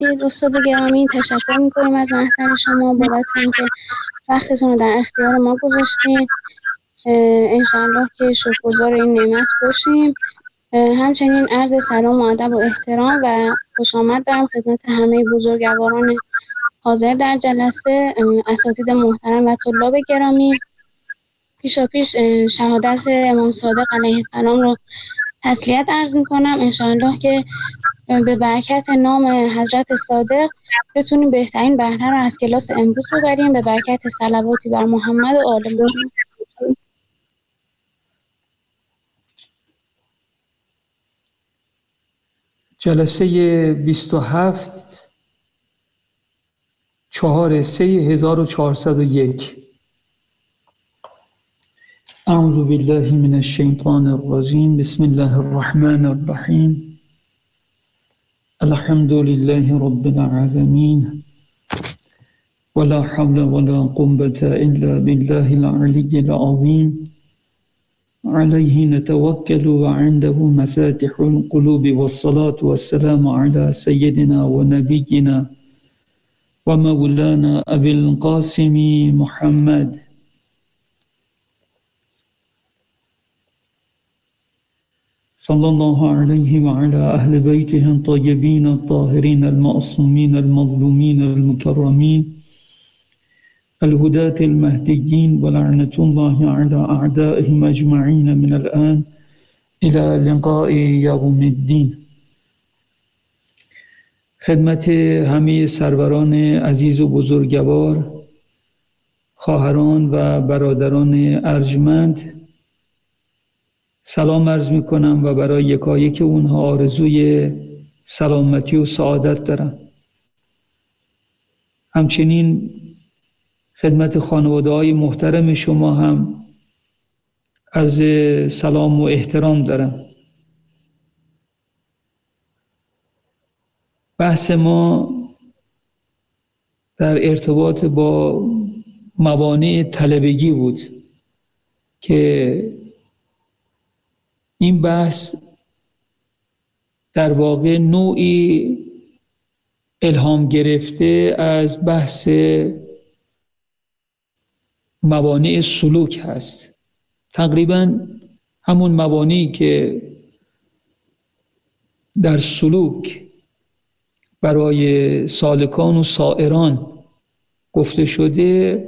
استاد گرامی، تشکر میکنیم از محضر شما بابت اینکه وقتتون رو در اختیار ما گذاشتین. انشاءالله که شکرگزار این نعمت باشیم. همچنین عرض سلام و ادب و احترام و خوش آمد دارم خدمت همه بزرگواران حاضر در جلسه، اساتید محترم و طلاب گرامی. پیشاپیش شهادت امام صادق علیه السلام رو تسلیت عرض میکنم. انشاءالله که به برکت نام حضرت صادق بتونیم بهترین بهره رو از کلاس امروز ببریم، به برکت صلواتی بر محمد و آل محمد. جلسه 27 4/3/1401. اعوذ بالله من الشیطان الرجیم. بسم الله الرحمن الرحیم. الحمد لله رب العالمین ولا حول ولا قوة الا بالله العلی العظیم. عليه نتوكل وعنده مفاتح القلوب، والصلاة والسلام على سيدنا ونبينا ومولانا أبي القاسم محمد صلى الله عليه وعلى أهل بيته الطيبين الطاهرين المعصومين المظلومين المكرمين الهداة المهديين، ولعنة الله على أعدائهم أجمعين من الآن إلى لقاء يوم الدين. خدمت همه سروران عزیز و بزرگوار، خواهران و برادران ارجمند سلام عرض می کنم و برای یکایک اونها آرزوی سلامتی و سعادت دارم. همچنین خدمت خانواده‌های محترم شما هم عرض سلام و احترام دارم. بحث ما در ارتباط با موانع طلبگی بود که این بحث در واقع نوعی الهام گرفته از بحث موانع سلوک هست. تقریبا همون موانعی که در سلوک برای سالکان و سائران گفته شده،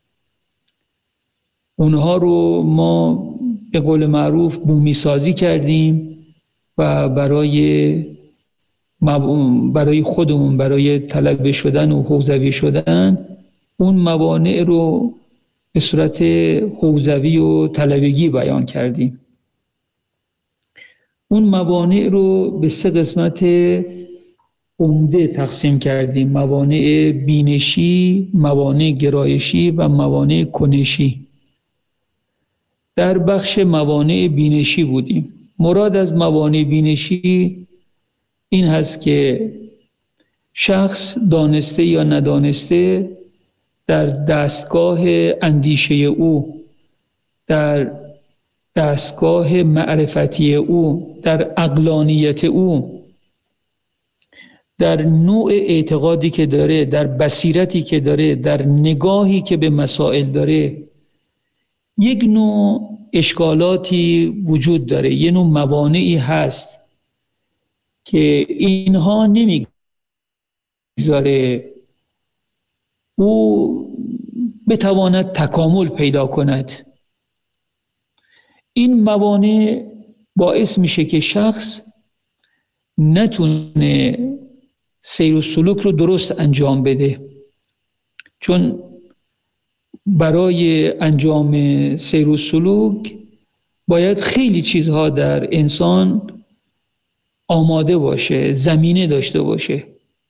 اونها رو ما به قول معروف بومی سازی کردیم و برای خودمون، برای طلبه شدن و حوزوی شدن، اون موانع رو به صورت حوزوی و طلبگی بیان کردیم. اون موانع رو به 3 قسمت عمده تقسیم کردیم: موانع بینشی، موانع گرایشی و موانع کنشی. در بخش موانع بینشی بودیم. مراد از موانع بینشی این هست که شخص دانسته یا ندانسته در دستگاه اندیشه او، در دستگاه معرفتی او، در عقلانیت او، در نوع اعتقادی که داره، در بصیرتی که داره، در نگاهی که به مسائل داره، یک نوع اشکالاتی وجود داره، یک نوع موانعی هست که اینها نمیگذاره او بتواند تکامل پیدا کند. این موانع باعث میشه که شخص نتونه سیر و سلوک رو درست انجام بده، چون برای انجام سیر و سلوک باید خیلی چیزها در انسان آماده باشه، زمینه داشته باشه.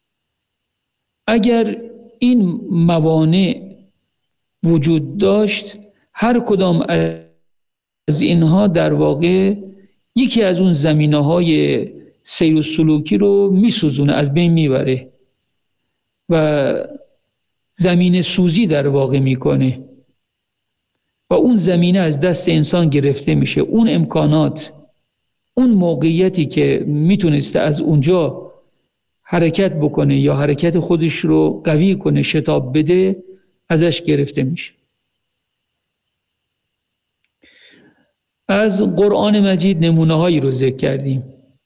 اگر این موانع وجود داشت، هر کدام از اینها در واقع یکی از اون زمینه‌های سیر و سلوکی رو میسوزونه، از بین میبره و زمینه سوزی در واقع میکنه و اون زمینه از دست انسان گرفته میشه. اون امکانات، اون موقعیتی که میتونسته از اونجا حرکت بکنه یا حرکت خودش رو قوی کنه، شتاب بده، ازش گرفته میشه. از قرآن مجید نمونه هایی رو ذکر کردیم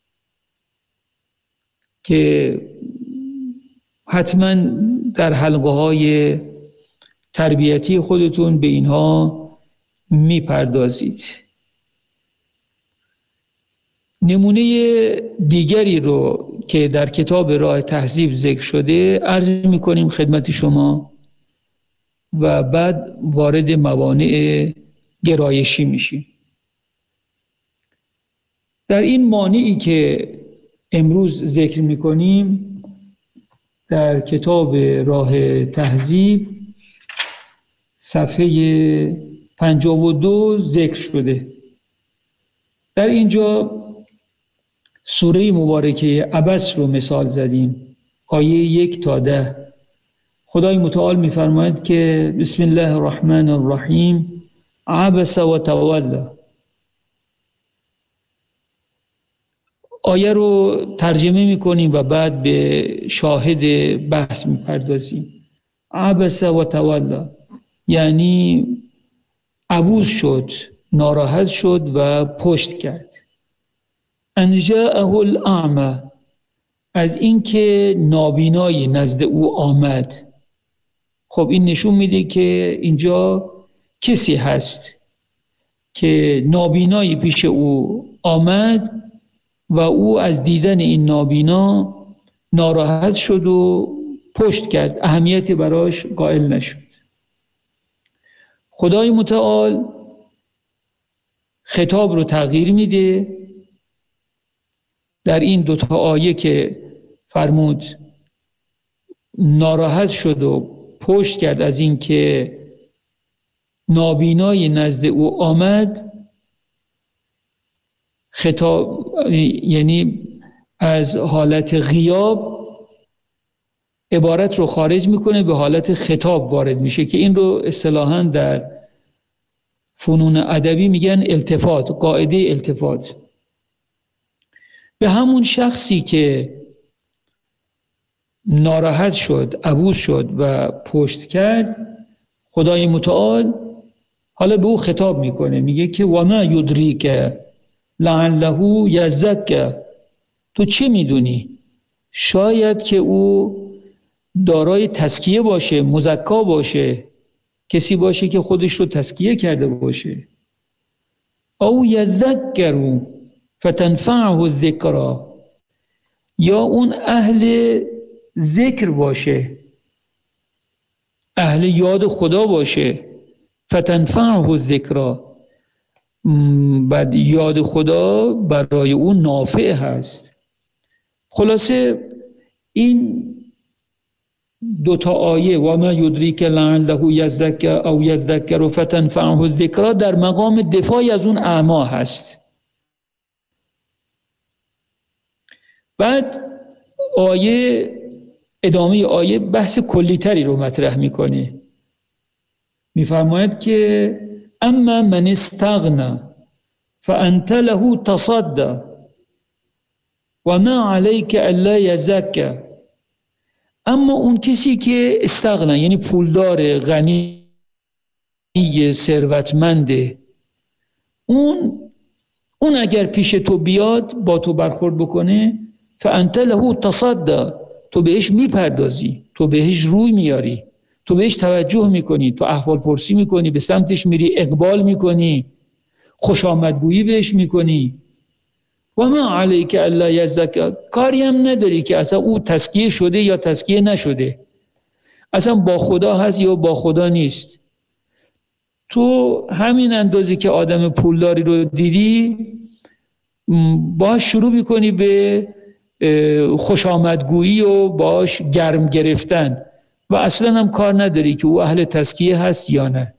که حتما در حلقه های تربیتی خودتون به اینها میپردازید. نمونه دیگری رو که در کتاب راه تهذیب ذکر شده عرض میکنیم خدمت شما و بعد وارد موانع گرایشی میشیم. در این مانعی که امروز ذکر میکنیم در کتاب راه تهذیب صفحه 52 ذکر شده. در اینجا سوره مبارکه عبس رو مثال زدیم، آیه 1 تا 10. خدای متعال میفرماید که بسم الله الرحمن الرحیم عبس و تولی. آیه رو ترجمه میکنیم و بعد به شاهد بحث میپردازیم. عبس و تولی یعنی عبوس شد، ناراحت شد و پشت کرد. ان جاءه الاعمى، از اینکه نابینایی نزد او آمد. خب این نشون میده که اینجا کسی هست که نابینایی پیش او آمد و او از دیدن این نابینا ناراحت شد و پشت کرد، اهمیتی براش قائل نشد. خدای متعال خطاب رو تغییر میده در این دوتا آیه که فرمود ناراحت شد و پشت کرد از این که نابینای نزد او آمد. خطاب یعنی از حالت غیاب عبارت رو خارج میکنه، به حالت خطاب وارد میشه که این رو اصطلاحاً در فنون ادبی میگن التفات، قاعده التفات. به همون شخصی که ناراحت شد، عبوس شد و پشت کرد، خدای متعال حالا به او خطاب میکنه، میگه که و ما یدریک لعله یزکه، تو چه میدونی شاید که او دارای تزکیه باشه، مزکا باشه، کسی باشه که خودش رو تزکیه کرده باشه. او یذکر فتنفعه الذکرى، یا اون اهل ذکر باشه، اهل یاد خدا باشه، فتنفعه الذکرى، بعد یاد خدا برای اون نافع هست. خلاصه این دوتا آیه و ما یدریک لعله یزکه او یذکر فتنفعه الذکرى در مقام دفاعی از اون اعما هست. بعد ادامه آیه بحث کلی تری رو مطرح میکنه، میفرماید که اما من استغنى فانت له تصدى و ما علیک الا یزکى. اما اون کسی که استغنا یعنی پولدار، غنی، ثروتمنده، اون اگر پیش تو بیاد با تو برخورد بکنه، فانت له تصدى، تو بهش میپردازی، تو بهش روی میاری، تو بهش توجه میکنی، تو احوال پرسی میکنی، به سمتش میری، اقبال میکنی، خوش آمدگویی بهش میکنی. و ما علیک الا یزکى، کاری هم نداری که اصلا او تزکیه شده یا تزکیه نشده، اصلا با خدا هست یا با خدا نیست. تو همین اندازه که آدم پولداری رو دیدی باش شروع میکنی به خوش آمدگویی و باش گرم گرفتن و اصلا هم کار نداری که او اهل تزکیه هست یا نه.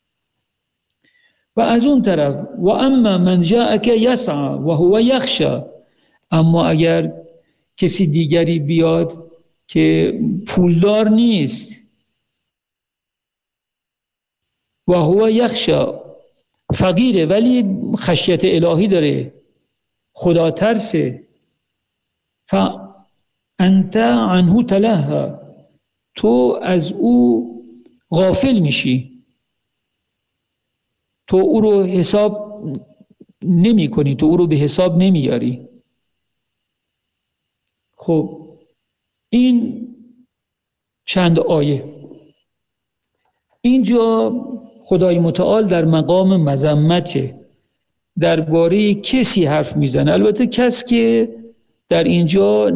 و از اون طرف و اما من جاءک یسعى و هو یخشى، اما اگر کسی دیگری بیاد که پولدار نیست، و هو یخشى، فقیره ولی خشیت الهی داره، خدا ترسه، انت عنه تلهی، تو از او غافل میشی، تو او رو حساب نمی کنی، تو او رو به حساب نمیاری. خب این چند آیه اینجا خدای متعال در مقام مذمت درباره کسی حرف میزنه، البته کس که در اینجا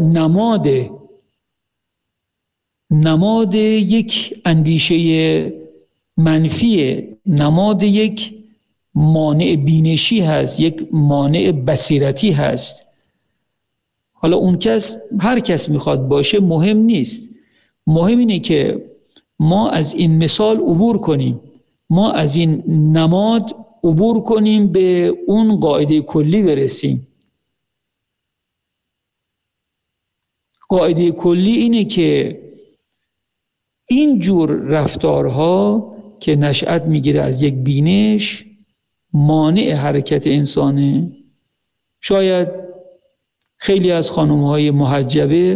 نماد یک اندیشه منفیه، نماد یک مانع بینشی هست، یک مانع بصیرتی هست. حالا اون کس هر کس میخواد باشه مهم نیست، مهم اینه که ما از این مثال عبور کنیم، ما از این نماد عبور کنیم، به اون قاعده کلی برسیم. قاعده کلی اینه که این جور رفتارها که نشأت میگیره از یک بینش، مانع حرکت انسانه. شاید خیلی از خانم‌های محجبه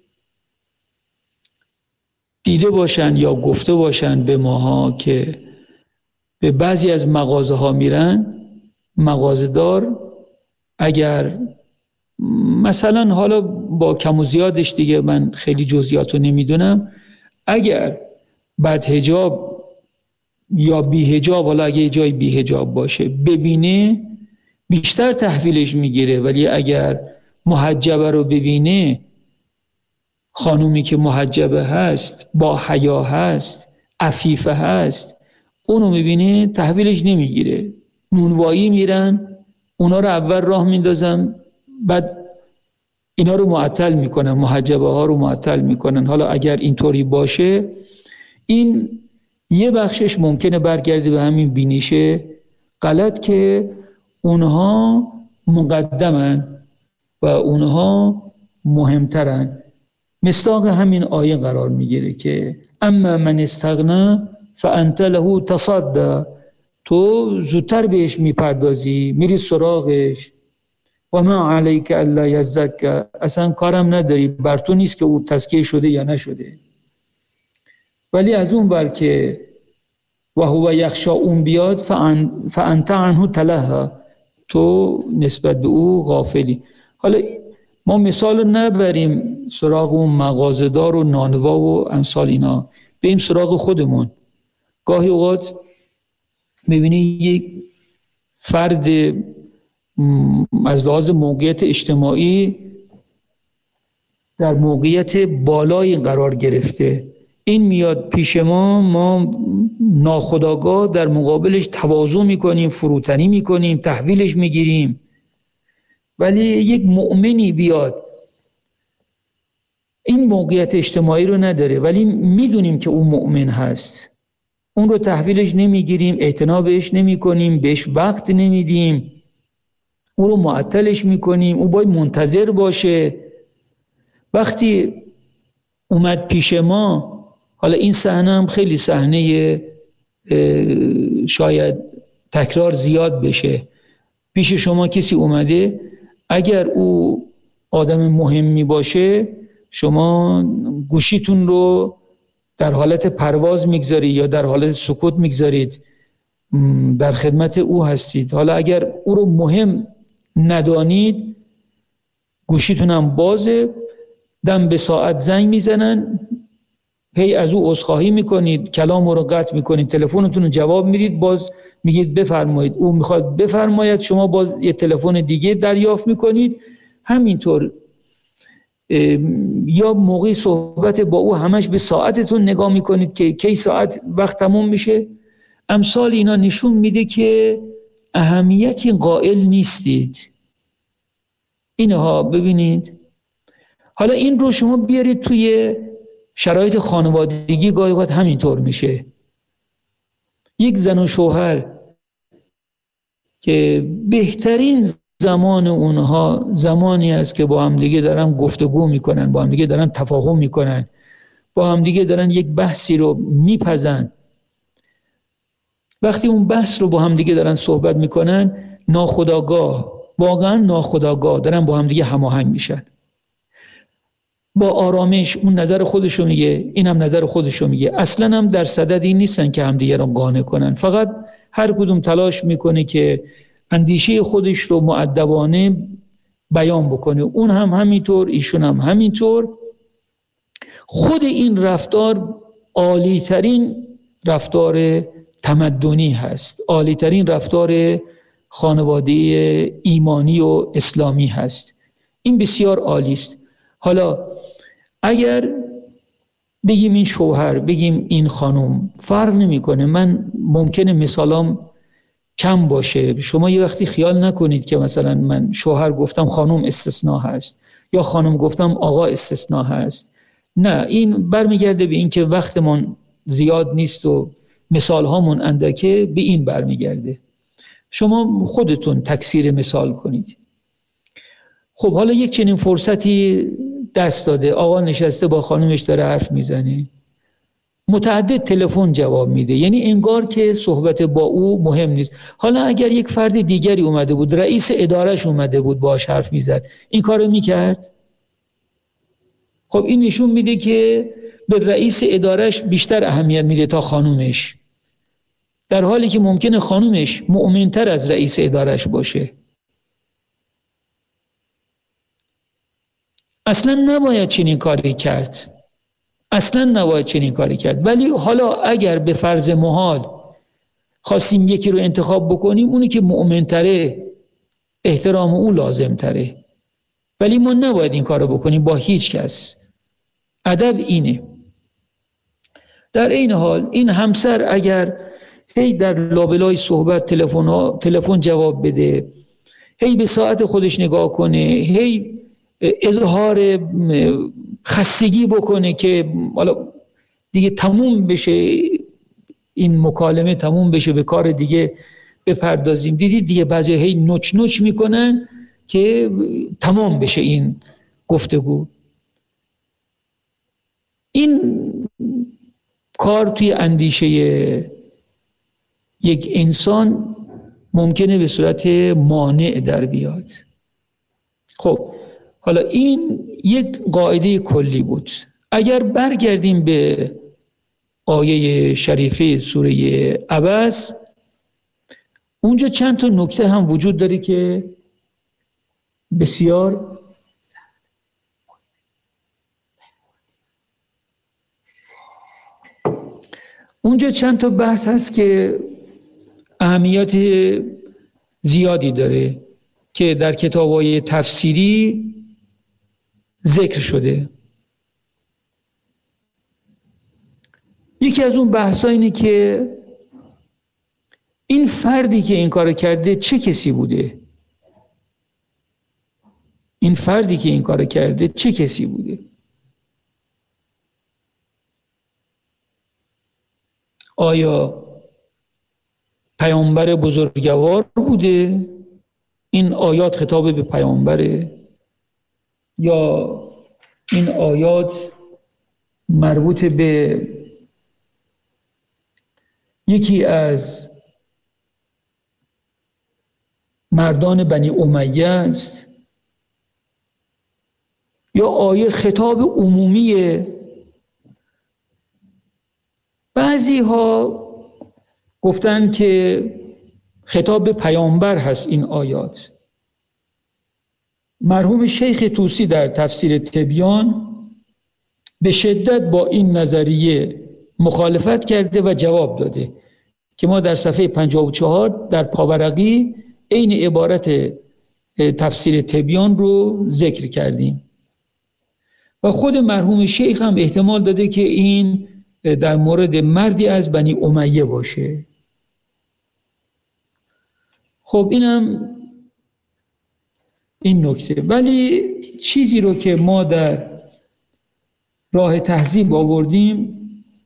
دیده باشن یا گفته باشن به ماها که به بعضی از مغازه ها میرن، مغازه‌دار اگر مثلا، حالا با کم و زیادش دیگه من خیلی جزئیاتو نمیدونم، اگر بعد حجاب یا بی حجاب، حالا اگه جای بی حجاب باشه ببینه بیشتر تحویلش میگیره، ولی اگر محجبه رو ببینه، خانومی که محجبه هست، با حیا هست، عفیفه هست، اونو میبینه تحویلش نمیگیره. نونوایی میرن، اونا رو اول راه میندازن، بعد اینا رو معطل میکنن، محجبه ها رو معطل میکنن. حالا اگر اینطوری باشه، این یه بخشش ممکنه برگرده به همین بینش غلط که اونها مقدمن و اونها مهمترن. مصداق همین آیه قرار میگیره که اما من استغنا فانت له تصدی، تو زودتر بهش میپردازی، میری سراغش. و ما علیک الا یزکی، اصلا کارم نداری، بر تو نیست که او تزکیه شده یا نشده. ولی از اون بر که و هو یخشا اون بیاد، فانت عنه تلهی، تو نسبت به او غافلی. حالا ما مثال نبریم سراغ اون مغازه‌دار و نانوا و امثال اینا، بریم سراغ خودمون. گاهی اوقات میبینی یک فرد از لحاظ موقعیت اجتماعی در موقعیت بالایی قرار گرفته، این میاد پیش ما ناخودآگاه در مقابلش تواضع میکنیم، فروتنی میکنیم، تحویلش میگیریم. ولی یک مؤمنی بیاد این موقعیت اجتماعی رو نداره، ولی میدونیم که اون مؤمن هست، اون رو تحویلش نمیگیریم، اعتنا بهش نمیکنیم، بهش وقت نمیدیم، اون رو معطلش میکنیم، او باید منتظر باشه. وقتی اومد پیش ما، حالا این صحنه هم خیلی صحنه شاید تکرار زیاد بشه، پیش شما کسی اومده، اگر او آدم مهمی باشه، شما گوشیتون رو در حالت پرواز میگذارید یا در حالت سکوت میگذارید، در خدمت او هستید. حالا اگر او رو مهم ندانید، گوشیتون هم بازه، دم به ساعت زنگ میزنن، هی از او عذرخواهی میکنید، کلام رو قطع میکنید، تلفنتون رو جواب میدید، باز میگید بفرمایید، او میخواد بفرماید، شما باز یه تلفن دیگه دریافت میکنید. همینطور یا موقع صحبت با او همش به ساعتتون نگاه میکنید که کی ساعت وقت تموم میشه. امثال اینا نشون میده که اهمیتی قائل نیستید. اینها ببینید. حالا این رو شما بیارید توی شرایط خانوادگی، گاهی اوقات همینطور میشه. یک زن و شوهر که بهترین زمان اونها زمانی است که با هم دیگه دارن گفتگو میکنن، با هم دیگه دارن تفاهم میکنن، با هم دیگه دارن یک بحثی رو میپزن. وقتی اون بحث رو با هم دیگه دارن صحبت میکنن، ناخودآگاه، واقعا ناخودآگاه دارن با هم دیگه هماهنگ میشن. با آرامش اون نظر خودشو میگه، این هم نظر خودشو میگه، اصلا هم در صدد این نیستن که همدیگه رو قانع کنن، فقط هر کدوم تلاش میکنه که اندیشه خودش رو مؤدبانه بیان بکنه. اون هم همینطور، ایشون هم همینطور. خود این رفتار عالی ترین رفتار تمدنی هست، عالی ترین رفتار خانواده ایمانی و اسلامی هست. این بسیار عالی است. حالا اگر بگیم این شوهر، بگیم این خانم، فرق نمیکنه. من ممکنه مثالام کم باشه، شما یه وقتی خیال نکنید که مثلا من شوهر گفتم خانم استثناء هست یا خانم گفتم آقا استثناء هست. نه، این برمیگرده به این که وقتمون زیاد نیست و مثال هامون اندکه، به این برمیگرده. شما خودتون تکثیر مثال کنید. خب حالا یک چنین فرصتی دست داده، آقا نشسته با خانمش داره حرف میزنه، متعدد تلفن جواب میده، یعنی انگار که صحبت با او مهم نیست. حالا اگر یک فرد دیگری اومده بود، رئیس ادارش اومده بود باهاش حرف میزد، این کارو میکرد؟ خب این نشون میده که به رئیس ادارش بیشتر اهمیت میده تا خانومش، در حالی که ممکنه خانومش مؤمنتر از رئیس ادارش باشه. اصلا نباید چنین کاری کرد، اصلا نباید چنین کاری کرد. ولی حالا اگر به فرض محال خواستیم یکی رو انتخاب بکنیم، اونی که مؤمنتره احترام او لازم تره، ولی ما نباید این کار رو بکنیم با هیچ کس. ادب اینه. در این حال این همسر اگر هی در لابلای صحبت تلفن جواب بده، هی به ساعت خودش نگاه کنه، هی اظهار خستگی بکنه که حالا دیگه تموم بشه این مکالمه، تموم بشه به کار دیگه بپردازیم. دیدید دیگه بعضی هی نوچ نوچ میکنن که تمام بشه این گفتگو. این کار توی اندیشه یک انسان ممکنه به صورت مانع در بیاد. خب حالا این یک قاعده کلی بود. اگر برگردیم به آیه شریفه سوره عبس، اونجا چند تا نکته هم وجود داره که بسیار اونجا چند تا بحث هست که اهمیت زیادی داره که در کتاب‌های تفسیری ذکر شده. یکی از اون بحث‌ها اینه که این فردی که این کار کرده چه کسی بوده؟ این فردی که این کار کرده چه کسی بوده؟ آیا پیامبر بزرگوار بوده؟ این آیات خطاب به پیامبره؟ یا این آیات مربوط به یکی از مردان بنی امیه است؟ یا آیه خطاب عمومیه؟ بعضی ها گفتن که خطاب به پیامبر هست این آیات. مرحوم شیخ طوسی در تفسیر تبیان به شدت با این نظریه مخالفت کرده و جواب داده که ما در صفحه 54 در پاورقی عین عبارت تفسیر تبیان رو ذکر کردیم و خود مرحوم شیخ هم احتمال داده که این در مورد مردی از بنی امیه باشه. خب اینم این نکته. ولی چیزی رو که ما در راه تهذیب آوردیم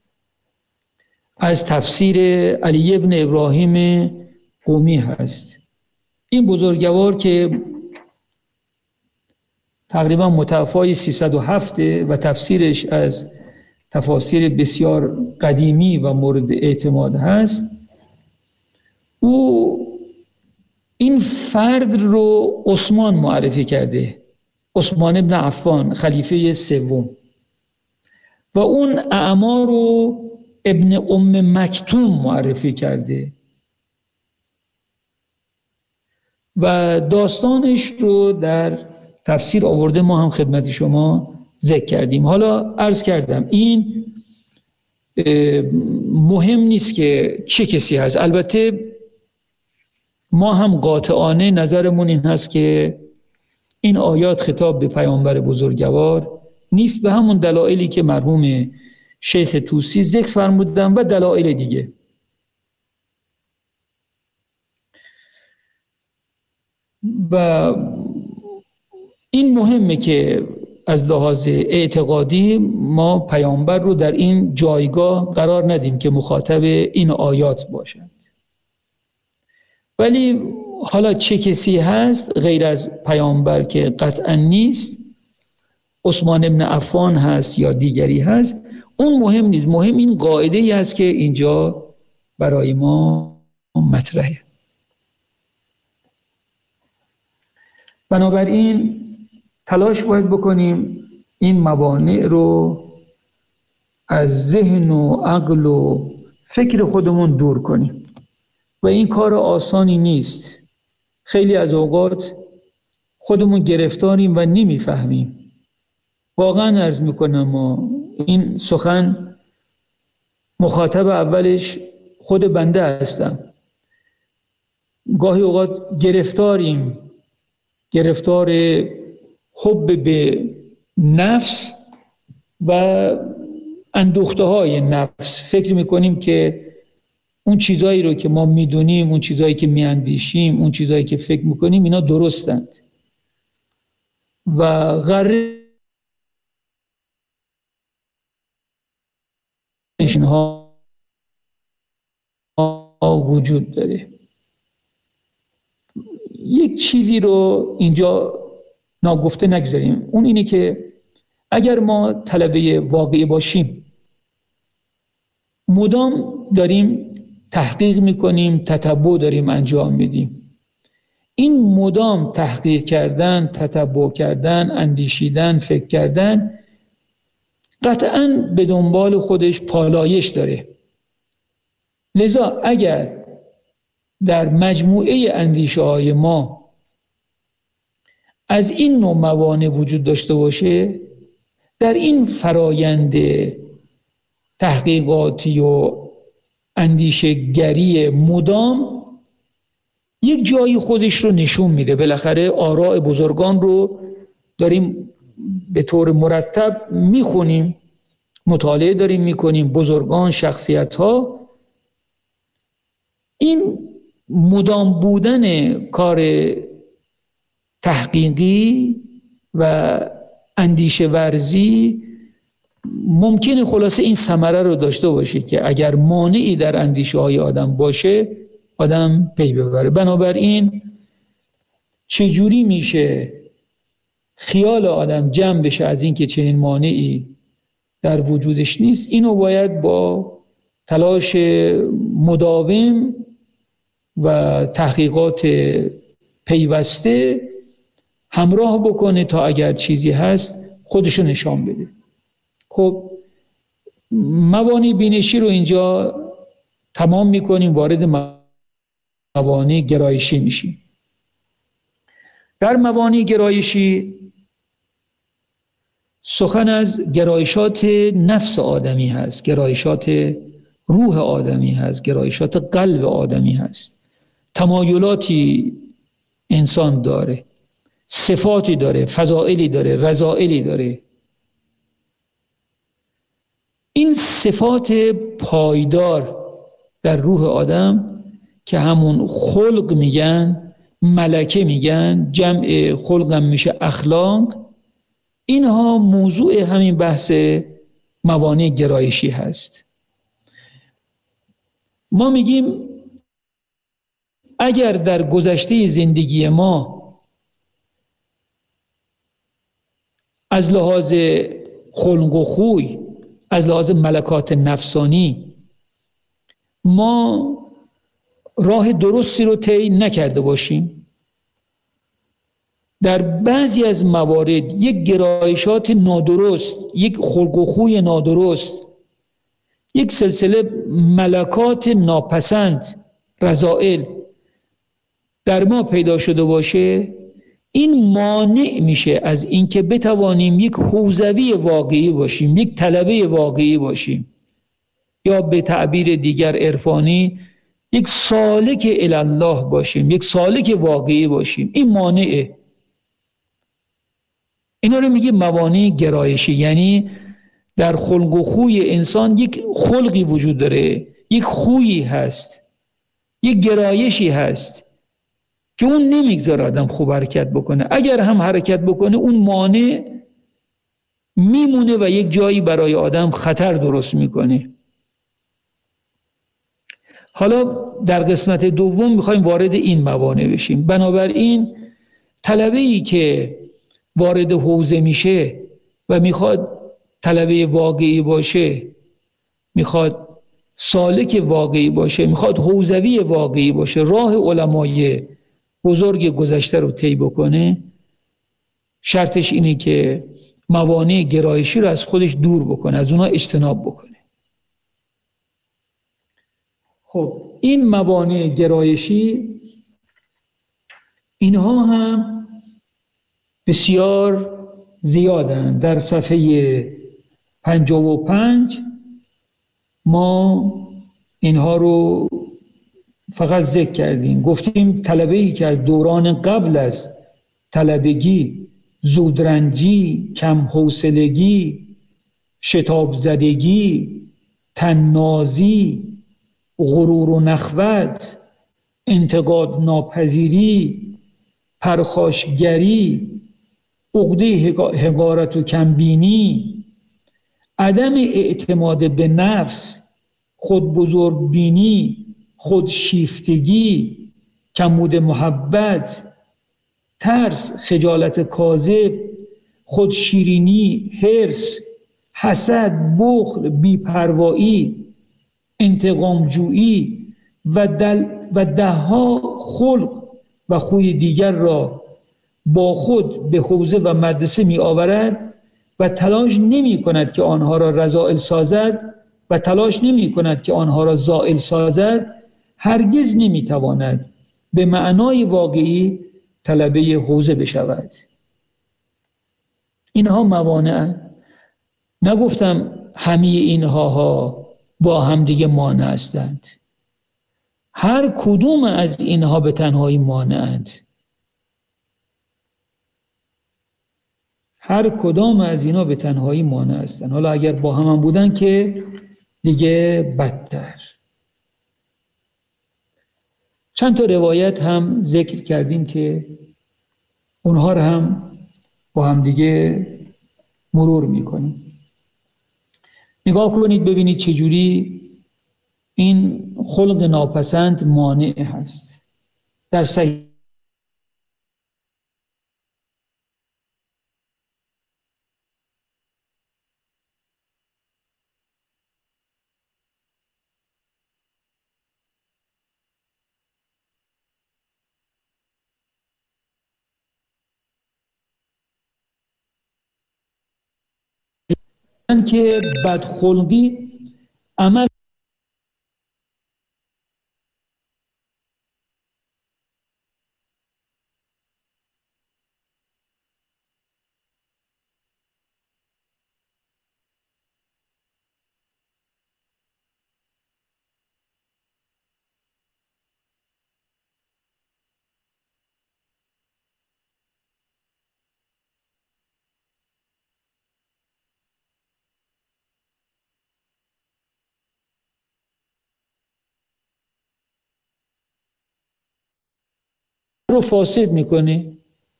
از تفسیر علی ابن ابراهیم قمی هست. این بزرگوار که تقریبا متوفای 307 و تفسیرش از تفاسیر بسیار قدیمی و مورد اعتماد هست، او این فرد رو عثمان معرفی کرده عثمان بن عفان خلیفه سوم و اون اعمار رو ابن ام مکتوم معرفی کرده و داستانش رو در تفسیر آورده، ما هم خدمت شما ذکر کردیم. حالا عرض کردم این مهم نیست که چه کسی هست. البته ما هم قاطعانه نظرمون این هست که این آیات خطاب به پیامبر بزرگوار نیست، به همون دلایلی که مرحوم شیخ طوسی ذکر فرمودن و دلایل دیگه. و این مهمه که از لحاظ اعتقادی ما پیامبر رو در این جایگاه قرار ندیم که مخاطب این آیات باشند. ولی حالا چه کسی هست غیر از پیامبر که قطعا نیست، عثمان بن عفان هست یا دیگری هست، اون مهم نیست. مهم این قاعده ای هست که اینجا برای ما مطرحه. بنابراین تلاش باید بکنیم این موانع رو از ذهن و عقل و فکر خودمون دور کنیم و این کار آسانی نیست. خیلی از اوقات خودمون گرفتاریم و نمیفهمیم. واقعا عرض میکنم ما این سخن مخاطب اولش خود بنده هستم. گاهی اوقات گرفتار حب به نفس و اندوخته های نفس فکر میکنیم که اون چیزایی رو که ما میدونیم، اون چیزایی که میاندیشیم، اون چیزایی که فکر میکنیم اینا درستند و غره اینها وجود داره. یک چیزی رو اینجا ناگفته نگذاریم، اون اینه که اگر ما طلبه واقعی باشیم، مدام داریم تحقیق میکنیم، تتبع داریم انجام میدیم، این مدام تحقیق کردن، تتبع کردن، اندیشیدن، فکر کردن قطعاً به دنبال خودش پالایش داره. لذا اگر در مجموعه اندیشه های ما از این نوع موانع وجود داشته باشه، در این فرایند تحقیقاتی و اندیشه گری مدام یک جایی خودش رو نشون میده. بالاخره آراء بزرگان رو داریم به طور مرتب میخونیم، مطالعه داریم میکنیم، بزرگان، شخصیت ها. این مدام بودن کار تحقیقی و اندیشه ورزی ممکنه خلاصه این ثمره رو داشته باشه که اگر مانعی در اندیشه های آدم باشه، آدم پی ببره. بنابراین چجوری میشه خیال آدم جمع بشه از این که چنین مانعی در وجودش نیست؟ اینو باید با تلاش مداوم و تحقیقات پیوسته همراه بکنه تا اگر چیزی هست خودشو نشان بده. خب موانع بینشی رو اینجا تمام میکنیم، وارد موانع گرایشی میشیم. در موانع گرایشی سخن از گرایشات نفس آدمی هست، گرایشات روح آدمی هست، گرایشات قلب آدمی هست. تمایلاتی انسان داره، صفاتی داره، فضائلی داره، رذائلی داره. این صفات پایدار در روح آدم که همون خلق میگن، ملکه میگن، جمع خلق هم میشه اخلاق، اینها موضوع همین بحث موانع گرایشی هست. ما میگیم اگر در گذشته زندگی ما از لحاظ خلق و خوی، از لحاظ ملکات نفسانی ما راه درستی رو طی نکرده باشیم، در بعضی از موارد یک گرایشات نادرست، یک خلق و خوی نادرست، یک سلسله ملکات ناپسند، رذائل در ما پیدا شده باشه، این مانع میشه از اینکه بتوانیم یک حوزوی واقعی باشیم، یک طلبه واقعی باشیم، یا به تعبیر دیگر عرفانی یک سالک الی الله باشیم، یک سالک واقعی باشیم. این مانعه. اینا رو میگه موانع گرایشی، یعنی در خلق و خوی انسان یک خلقی وجود داره، یک خویی هست، یک گرایشی هست که اون نمیگذاره آدم خوب حرکت بکنه. اگر هم حرکت بکنه اون مانع میمونه و یک جایی برای آدم خطر درست میکنه. حالا در قسمت دوم میخوایم وارد این موانع بشیم. بنابراین طلبه‌ای که وارد حوزه میشه و میخواد طلبه واقعی باشه، میخواد سالک واقعی باشه، میخواد حوزوی واقعی باشه، راه علمای بزرگ گذشته رو طی بکنه، شرطش اینه که موانع گرایشی رو از خودش دور بکنه، از اونها اجتناب بکنه. خب این موانع گرایشی، اینها هم بسیار زیادن. در صفحه 55 ما اینها رو فقط ذکر کردیم. گفتیم طلبه‌ای که از دوران قبل از طلبگی زودرنجی، کم حوصلگی، شتاب زدگی، طنازی، غرور و نخوت، انتقاد ناپذیری، پرخاشگری، عقده حقارت و کمبینی، عدم اعتماد به نفس، خود بزرگ بینی، خود شیفتگی، کمبود محبت، ترس، خجالت کاذب، خود شیرینی، حرص، حسد، بخل، بی‌پروایی، انتقام جویی و دهها خلق و خوی دیگر را با خود به حوزه و مدرسه می آورد و تلاش نمی کند که آنها را رذائل سازد و تلاش نمی کند که آنها را زائل سازد، هرگز نمی تواند به معنای واقعی طلبه حوزه بشود. اینها موانع. نگفتم همه اینها با هم دیگه مانع هستند. هر کدوم از اینها به تنهایی مانعند. هر کدام از اینا به تنهایی مانع هستند. حالا اگر با هم بودن که دیگه بدتر. چند تا روایت هم ذکر کردیم که اونها رو هم با هم دیگه مرور میکنیم. نگاه کنید ببینید چجوری این خلق ناپسند مانع هست. در صحیح که بدخلقی عمل رو فاسد میکنه،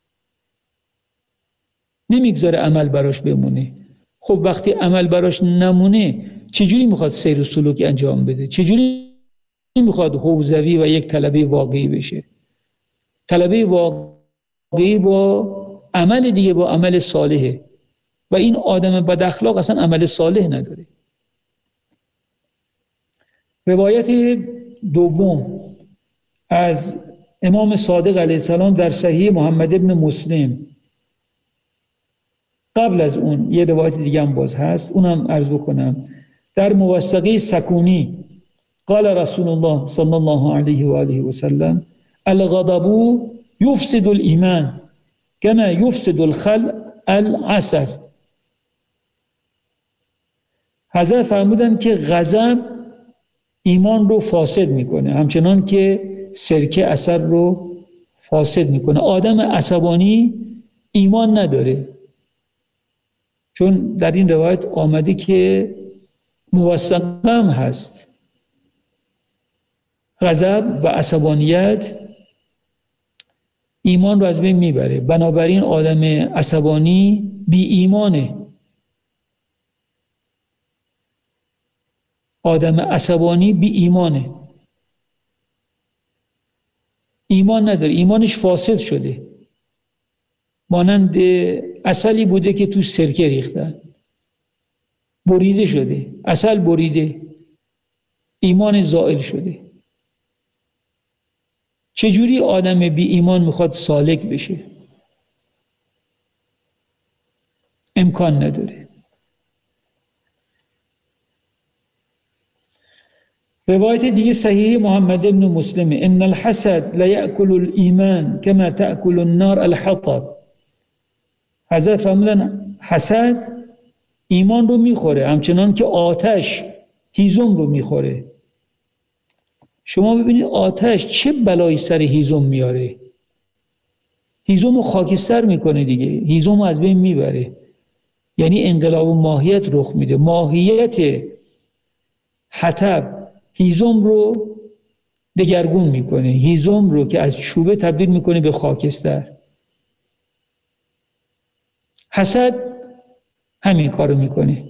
نمیگذاره عمل براش بمونه. خب وقتی عمل براش نمونه چجوری میخواد سیر و سلوک انجام بده؟ چجوری میخواد حوزوی و یک طلبه واقعی بشه؟ طلبه واقعی با عمل دیگه، با عمل صالحه و این آدم بد اخلاق اصلا عمل صالح نداره. روایت دوم از امام صادق علیه السلام در صحیح محمد ابن مسلم، قبل از اون یه روایت دیگه هم باز هست، اونم عرض بکنم، در موثقه سکونی قال رسول الله صلی الله علیه و آله و سلم الغضب یفسد الایمان کما یفسد الخل العسل. حضرت فرمودن که غضب ایمان رو فاسد میکنه همچنان که سرکه عسل رو فاسد میکنه. آدم عصبانی ایمان نداره، چون در این روایت آمده که موثقم هست غضب و عصبانیت ایمان رو از بین میبره. بنابراین آدم عصبانی بی ایمانه. آدم عصبانی بی ایمانه، ایمان نداره، ایمانش فاسد شده، مانند عسلی بوده که تو سرکه ریختن، بریده شده، عسل بریده، ایمان زائل شده. چجوری آدم بی ایمان میخواد سالک بشه؟ امکان نداره. روایت دیگه صحیح محمد ابن مسلم ان الحسد لا یأکل الایمان کما تأکل النار الحطب. حضرت فرمودن حسد ایمان رو میخوره همچنان که آتش هیزم رو میخوره. شما ببینید آتش چه بلایی سر هیزم میاره، هیزم رو خاکستر میکنه دیگه، هیزم رو از بین میبره. یعنی انقلاب ماهیت رخ میده. ماهیت حطب هیزم رو دگرگون میکنه، هیزم رو که از چوبه تبدیل میکنه به خاکستر. حسد همین کارو میکنه،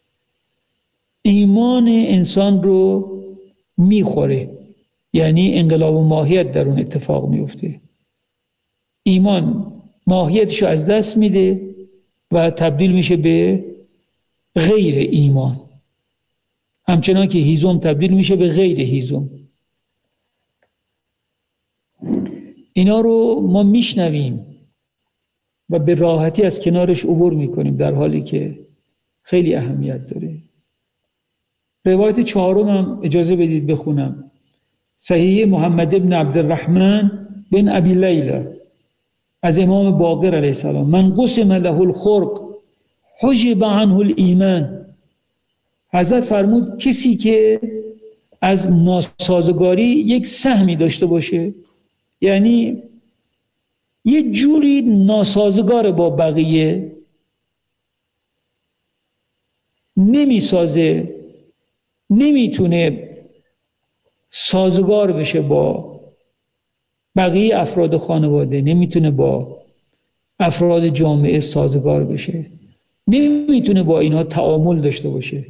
ایمان انسان رو میخوره، یعنی انقلاب ماهیت در اون اتفاق میفته. ایمان ماهیتشو از دست میده و تبدیل میشه به غیر ایمان، همچنان که هیزم تبدیل میشه به غیر هیزم. اینا رو ما میشنویم و به راحتی از کنارش عبور میکنیم، در حالی که خیلی اهمیت داره. روایت چهارم هم اجازه بدید بخونم، صحیح محمد ابن عبدالرحمن بن ابی لیلا از امام باقر علیه السلام من قسم له الخرق حجب عنه الایمان. حضرت فرمود کسی که از ناسازگاری یک سهمی داشته باشه، یعنی یه جوری ناسازگار با بقیه، نمیسازه، نمیتونه سازگار بشه با بقیه افراد خانواده، نمیتونه با افراد جامعه سازگار بشه، نمیتونه با اینها تعامل داشته باشه.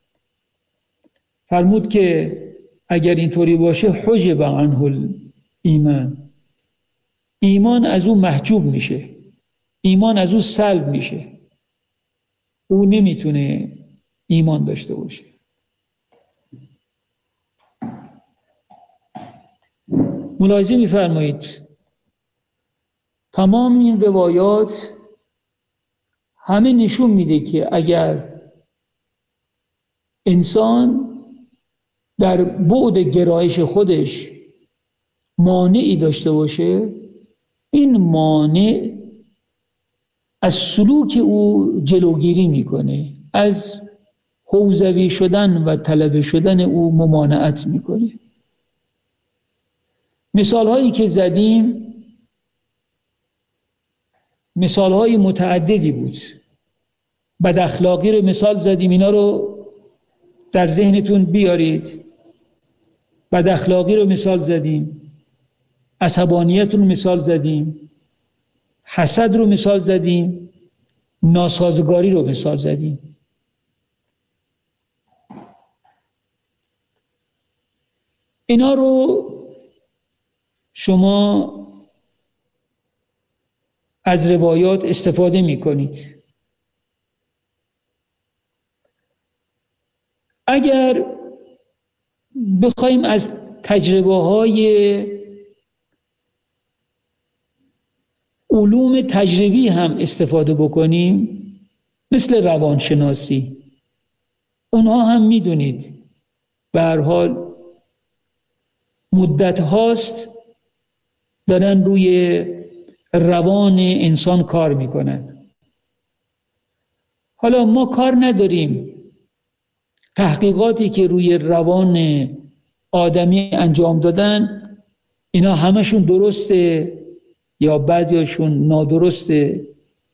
فرمود که اگر اینطوری باشه حجب عنه الایمان، ایمان از او محجوب میشه، ایمان از او سلب میشه، او نمیتونه ایمان داشته باشه. ملاحظه میفرمایید تمام این روایات همه نشون میده که اگر انسان در بعد گرایش خودش مانعی داشته باشه، این مانع از سلوک او جلوگیری میکنه، از حوزوی شدن و طلبه شدن او ممانعت میکنه. مثال هایی که زدیم مثال های متعددی بود. بد اخلاقی رو مثال زدیم، اینا رو در ذهنتون بیارید. بد اخلاقی رو مثال زدیم، عصبانیت رو مثال زدیم، حسد رو مثال زدیم، ناسازگاری رو مثال زدیم. اینا رو شما از روایات استفاده می کنید. اگر بخوایم از تجربه های علوم تجربی هم استفاده بکنیم، مثل روانشناسی، اونها هم میدونید به هر حال مدت هاست دارن روی روان انسان کار میکنن. حالا ما کار نداریم تحقیقاتی که روی روان آدمی انجام دادن اینا همشون درسته یا بعضیاشون نادرسته،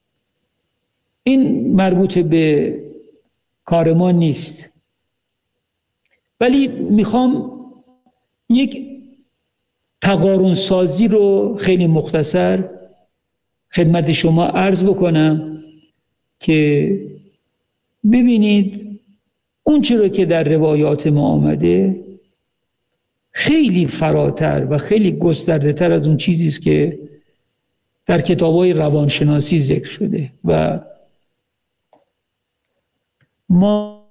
این مربوط به کار ما نیست. ولی میخوام یک تقارن سازی رو خیلی مختصر خدمت شما عرض بکنم که ببینید اون چیزی که در روایات ما آمده خیلی فراتر و خیلی گسترده تر از اون چیزی است که در کتاب‌های روانشناسی ذکر شده و ما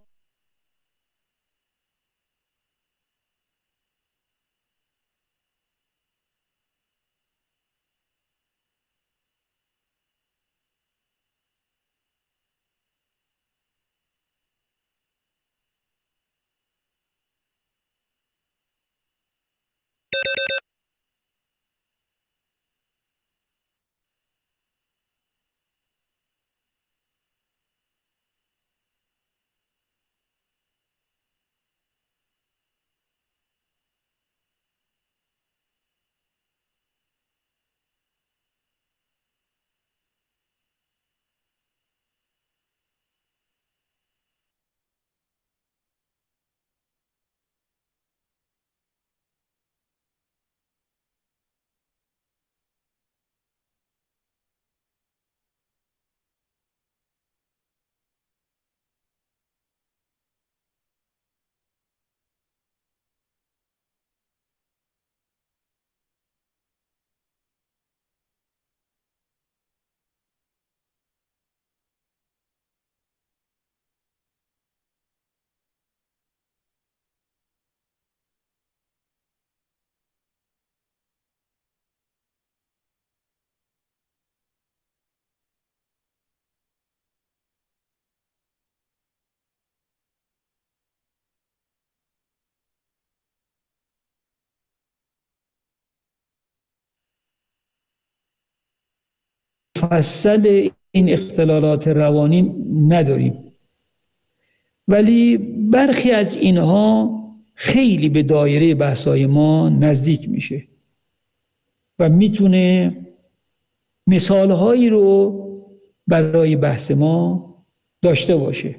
مفصل این اختلالات روانی نداریم، ولی برخی از اینها خیلی به دایره بحث‌های ما نزدیک میشه و میتونه مثالهایی رو برای بحث ما داشته باشه.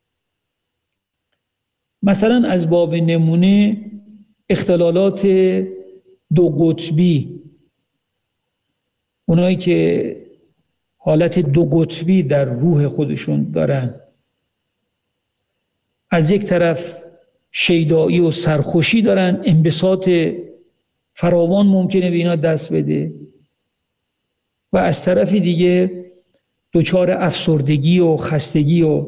مثلا از باب نمونه اختلالات دو قطبی، اونایی که حالت دو قطبی در روح خودشون دارن، از یک طرف شیدایی و سرخوشی دارن، انبساط فراوان ممکنه به اینا دست بده، و از طرف دیگه دچار افسردگی و خستگی و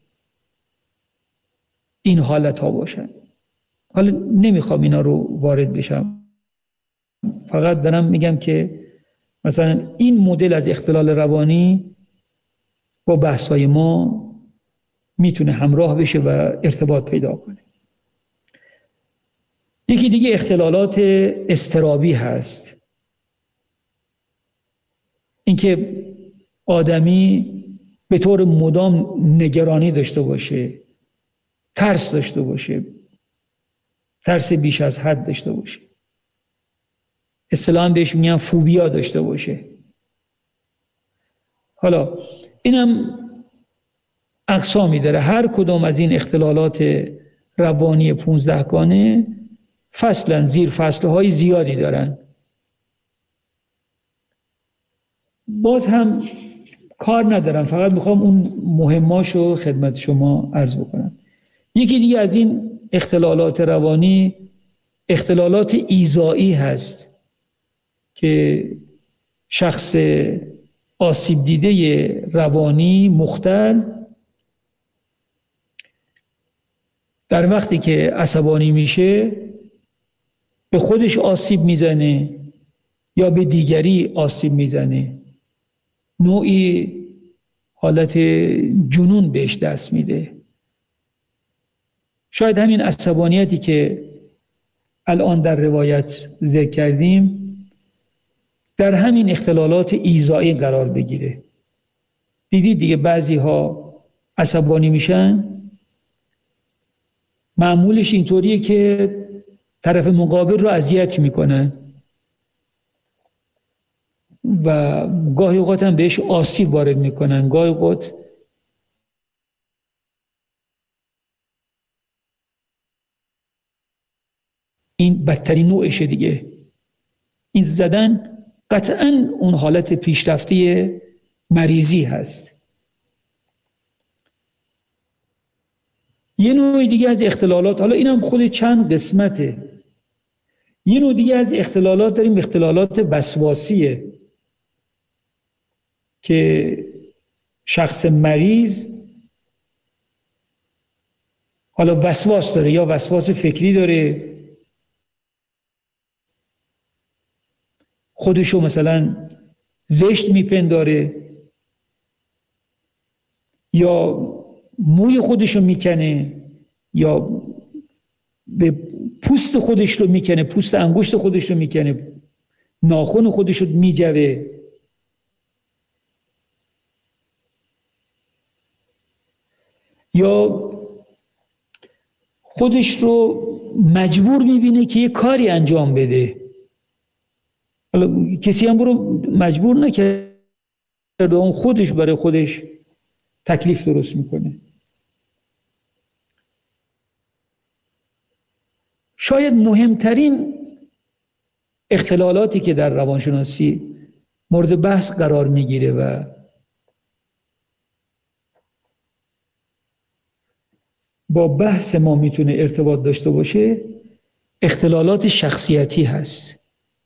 این حالت ها باشن. حالا نمیخوام اینا رو وارد بشم، فقط دارم میگم که مثلا این مدل از اختلال روانی با بحث‌های ما میتونه همراه بشه و ارتباط پیدا کنه. یکی دیگه اختلالات اضطرابی هست، اینکه آدمی به طور مدام نگرانی داشته باشه، ترس داشته باشه، ترس بیش از حد داشته باشه، اصطلاحاً بهش میگن فوبیا داشته باشه. حالا اینم اقسامی داره. هر کدام از این اختلالات روانی 15 گانه فصلاً زیر فصلهای زیادی دارن. باز هم کار ندارم، فقط میخوام اون مهماشو خدمت شما عرض بکنم. یکی دیگه از این اختلالات روانی اختلالات ایذایی هست که شخص آسیب دیده روانی مختل در وقتی که عصبانی میشه به خودش آسیب میزنه یا به دیگری آسیب میزنه نوعی حالت جنون بهش دست میده. شاید همین عصبانیتی که الان در روایت ذکر کردیم در همین اختلالات ایذایی قرار بگیره. دیدید دیگه بعضی ها عصبانی میشن، معمولش اینطوریه که طرف مقابل رو اذیت میکنن و گاهی اوقات هم بهش آسیب وارد میکنن، گاهی اوقات این بدترین نوعشه دیگه. این زدن قطعاً اون حالت پیشرفته مریضی هست. یه نوع دیگه از اختلالات، حالا اینم خود چند قسمته، یه نوع دیگه از اختلالات داریم، اختلالات وسواسیه که شخص مریض حالا وسواس داره، یا وسواس فکری داره، خودشو مثلا زشت میپنداره، یا موی خودشو میکنه، یا به پوست خودش رو میکنه، پوست انگشت خودش رو میکنه، ناخن خودش رو میجوه، یا خودش رو مجبور میبینه که یه کاری انجام بده. حالا کسی هم برو مجبور نکرده، اون خودش برای خودش تکلیف درست میکنه. شاید مهمترین اختلالاتی که در روانشناسی مورد بحث قرار میگیره و با بحث ما میتونه ارتباط داشته باشه، اختلالات شخصیتی هست.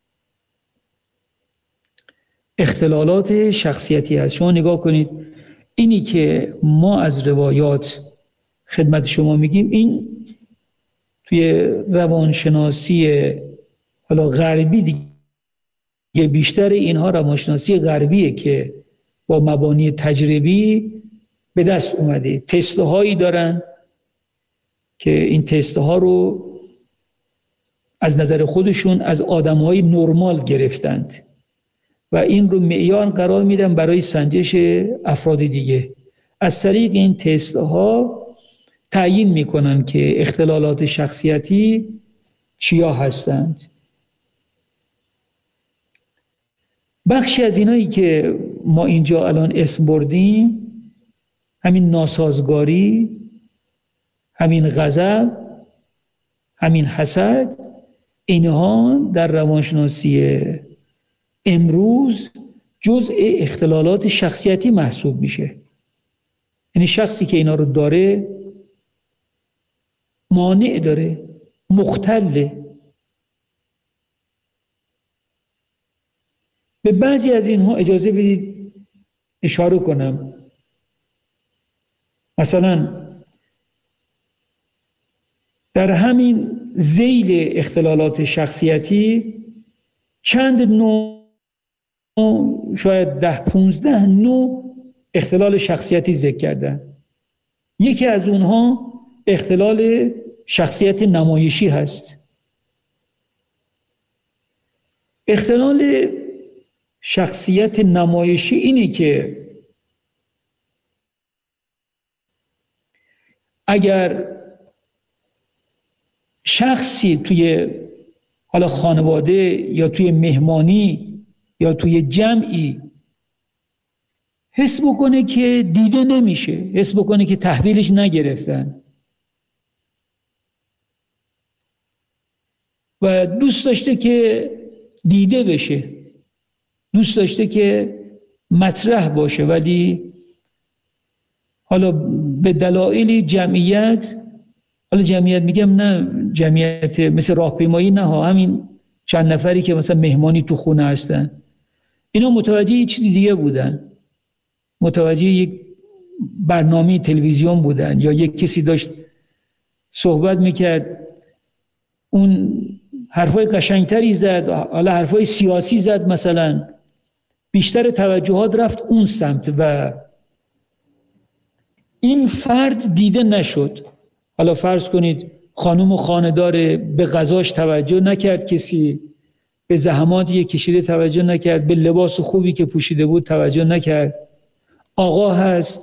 اختلالات شخصیتی هست. شما نگاه کنید، اینی که ما از روایات خدمت شما میگیم، این توی روانشناسی حالا غربی دیگه بیشتر اینها روانشناسی غربیه که با مبانی تجربی به دست اومده. تست‌هایی دارن که این تست‌ها رو از نظر خودشون از آدم‌های نرمال گرفتند و این رو معیار قرار میدن برای سنجش افراد دیگه. از طریق این تست‌ها تعیین میکنن که اختلالات شخصیتی چیا هستند. بخشی از اینایی که ما اینجا الان اسم بردیم، همین ناسازگاری، همین غضب، همین حسد، اینها در روانشناسی امروز جزء اختلالات شخصیتی محسوب میشه. یعنی شخصی که اینا رو داره مانع داره، مختله. به بعضی از اینها اجازه بدید اشاره کنم. مثلا در همین ذیل اختلالات شخصیتی چند نوع، شاید 10-15 نوع اختلال شخصیتی ذکر کردن. یکی از اونها اختلال شخصیت نمایشی هست. اختلال شخصیت نمایشی اینه که اگر شخصی توی حالا خانواده یا توی مهمانی یا توی جمعی حس بکنه که دیده نمیشه، حس بکنه که تحویلش نگرفتن و دوست داشته که دیده بشه، دوست داشته که مطرح باشه، ولی حالا به دلایل جمعیت، حالا جمعیت میگم نه جمعیت مثل راهپیمایی نه ها، همین چند نفری که مثلا مهمانی تو خونه هستن، اینا متوجه یه چیز دیگه بودن، متوجه یک برنامه تلویزیون بودن، یا یک کسی داشت صحبت میکرد، اون حرفای قشنگتری زد، حالا حرفای سیاسی زد مثلا، بیشتر توجهات رفت اون سمت و این فرد دیده نشد. حالا فرض کنید خانم و خانه‌دار، به غذاش توجه نکرد کسی، به زحماتی که کشیده توجه نکرد، به لباس خوبی که پوشیده بود توجه نکرد. آقا هست،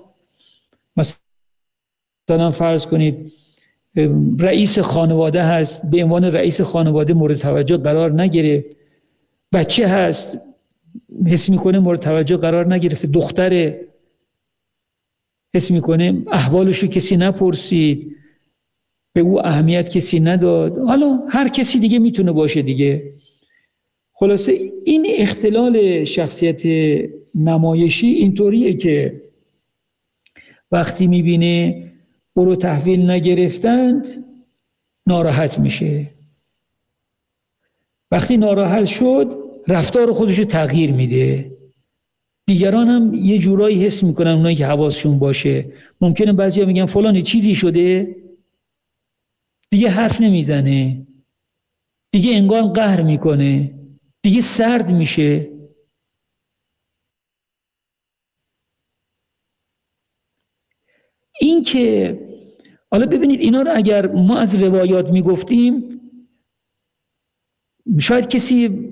مثلا فرض کنید رئیس خانواده هست، به عنوان رئیس خانواده مورد توجه قرار نگرفت. بچه هست، حس میکنه مورد توجه قرار نگرفت. دختره، حس میکنه احوالشو کسی نپرسید، به او اهمیت کسی نداد. حالا هر کسی دیگه میتونه باشه دیگه. خلاصه این اختلال شخصیت نمایشی اینطوریه که وقتی میبینه او رو تحویل نگرفتند ناراحت میشه. وقتی ناراحت شد رفتار خودشو تغییر میده. دیگران هم یه جورایی حس میکنن، اونایی که حواسشون باشه. ممکنه بعضیا میگن فلان چیزی شده، دیگه حرف نمیزنه، دیگه انگار قهر میکنه، دیگه سرد میشه. این که حالا ببینید اینا رو اگر ما از روایات میگفتیم شاید کسی،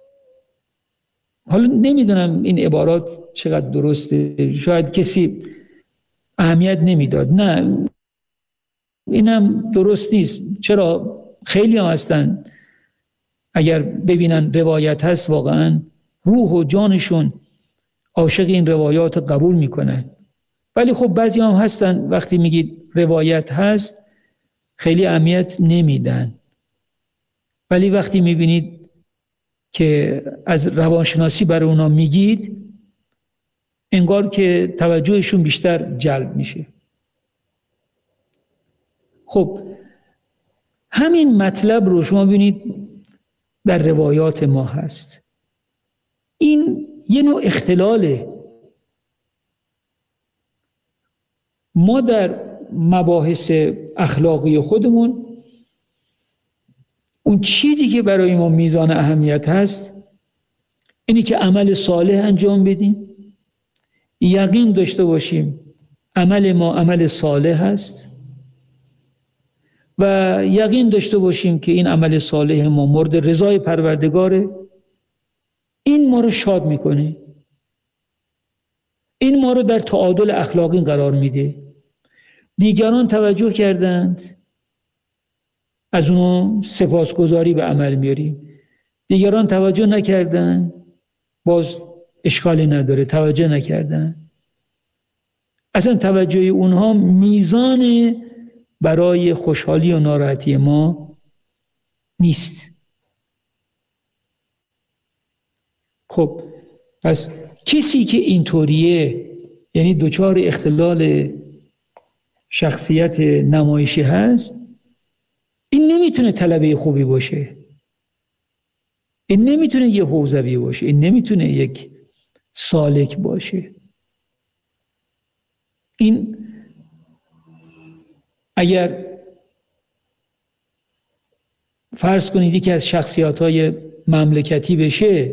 حالا نمیدونم این عبارات چقدر درسته، شاید کسی اهمیت نمیداد. نه، اینم درست نیست. چرا؟ خیلی هم هستن اگر ببینن روایت هست واقعا روح و جانشون عاشق این روایات قبول میکنن. ولی خب بعضی هم هستن وقتی میگید روایت هست خیلی اهمیت نمیدن. ولی وقتی میبینید که از روانشناسی برای اونا میگید انگار که توجهشون بیشتر جلب میشه. خب همین مطلب رو شما ببینید در روایات ما هست. این یه نوع اختلاله. ما در مباحث اخلاقی خودمون اون چیزی که برای ما میزان اهمیت هست اینی که عمل صالح انجام بدیم، یقین داشته باشیم عمل ما عمل صالح هست و یقین داشته باشیم که این عمل صالح ما مورد رضای پروردگاره. این ما رو شاد میکنه، این ما رو در تعادل اخلاقی قرار میده. دیگران توجه کردند، از اونو سپاسگزاری به عمل میاریم. دیگران توجه نکردند، باز اشکالی نداره، توجه نکردند. اصلا توجه اونها میزان برای خوشحالی و ناراحتی ما نیست. خب پس کسی که اینطوریه، یعنی دچار اختلال شخصیت نمایشی هست، این نمیتونه طلبه خوبی باشه، این نمیتونه یه حوزوی باشه، این نمیتونه یک سالک باشه. این اگر فرض کنید یکی از شخصیت‌های مملکتی بشه،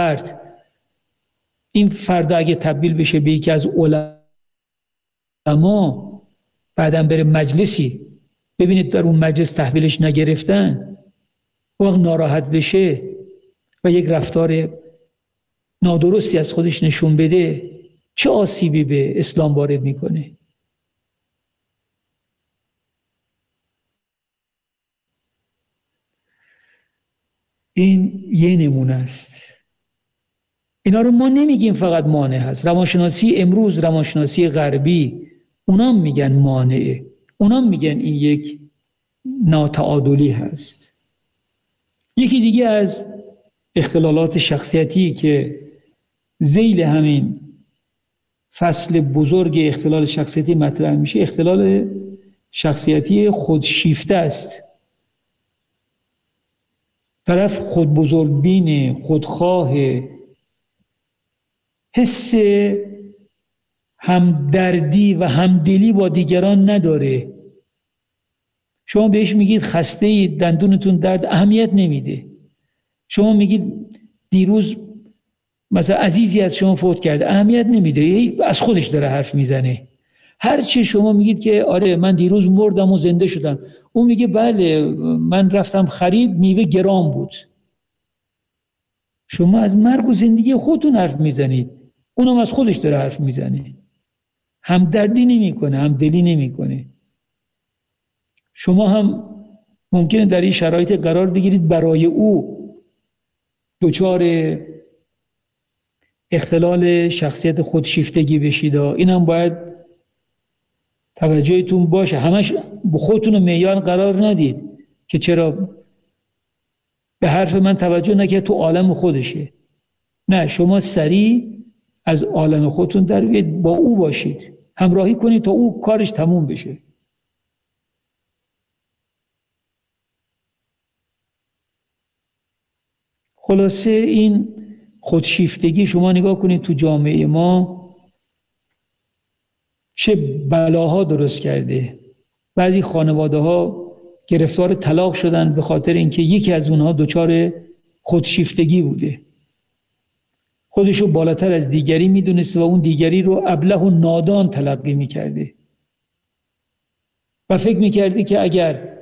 این فرد اگه تبدیل بشه به یکی از علما، بعدم بره مجلسی ببینید در اون مجلس تحویلش نگرفتن، وقت ناراحت بشه و یک رفتار نادرستی از خودش نشون بده، چه آسیبی به اسلام وارد میکنه؟ این یه نمونه است. اینا رو ما نمیگیم فقط مانع هست. روانشناسی امروز، روانشناسی غربی، اونا میگن مانعه، اونا میگن این یک ناتعادلی هست. یکی دیگه از اختلالات شخصیتی که ذیل همین فصل بزرگ اختلال شخصیتی مطرح میشه، اختلال شخصیتی خودشیفته است. طرف خود بزرگبین، خودخواه، حس همدردی و همدلی با دیگران نداره. شما بهش میگید خسته اید، دندونتون درد، اهمیت نمیده. شما میگید دیروز مثلا عزیزی از شما فوت کرده، اهمیت نمیده، از خودش داره حرف میزنه. هر چه شما میگید که آره من دیروز مردم و زنده شدم، اون میگه بله من رفتم خرید میوه گران بود. شما از مرگ و زندگی خودتون حرف میزنید، اونم از خودش داره حرف میزنه. همدردی نمیکنه، همدلی نمیکنه. شما هم ممکنه در این شرایط قرار بگیرید، برای او دچار اختلال شخصیت خودشیفتگی بشید. این هم باید توجهتون باشه. همش خودتون رو معیار قرار ندید که چرا به حرف من توجه نکرد، تو عالم خودشه. نه، شما سریع از عالم خودتون در بیاید، با او باشید، همراهی کنید تا او کارش تموم بشه. خلاصه این خودشیفتگی شما نگاه کنید تو جامعه ما چه بلاها درست کرده. بعضی خانواده ها گرفتار طلاق شدن به خاطر اینکه یکی از اونها دچار خودشیفتگی بوده، خودشو بالاتر از دیگری میدونسته و اون دیگری رو ابله و نادان تلقی میکرده و فکر میکرده که اگر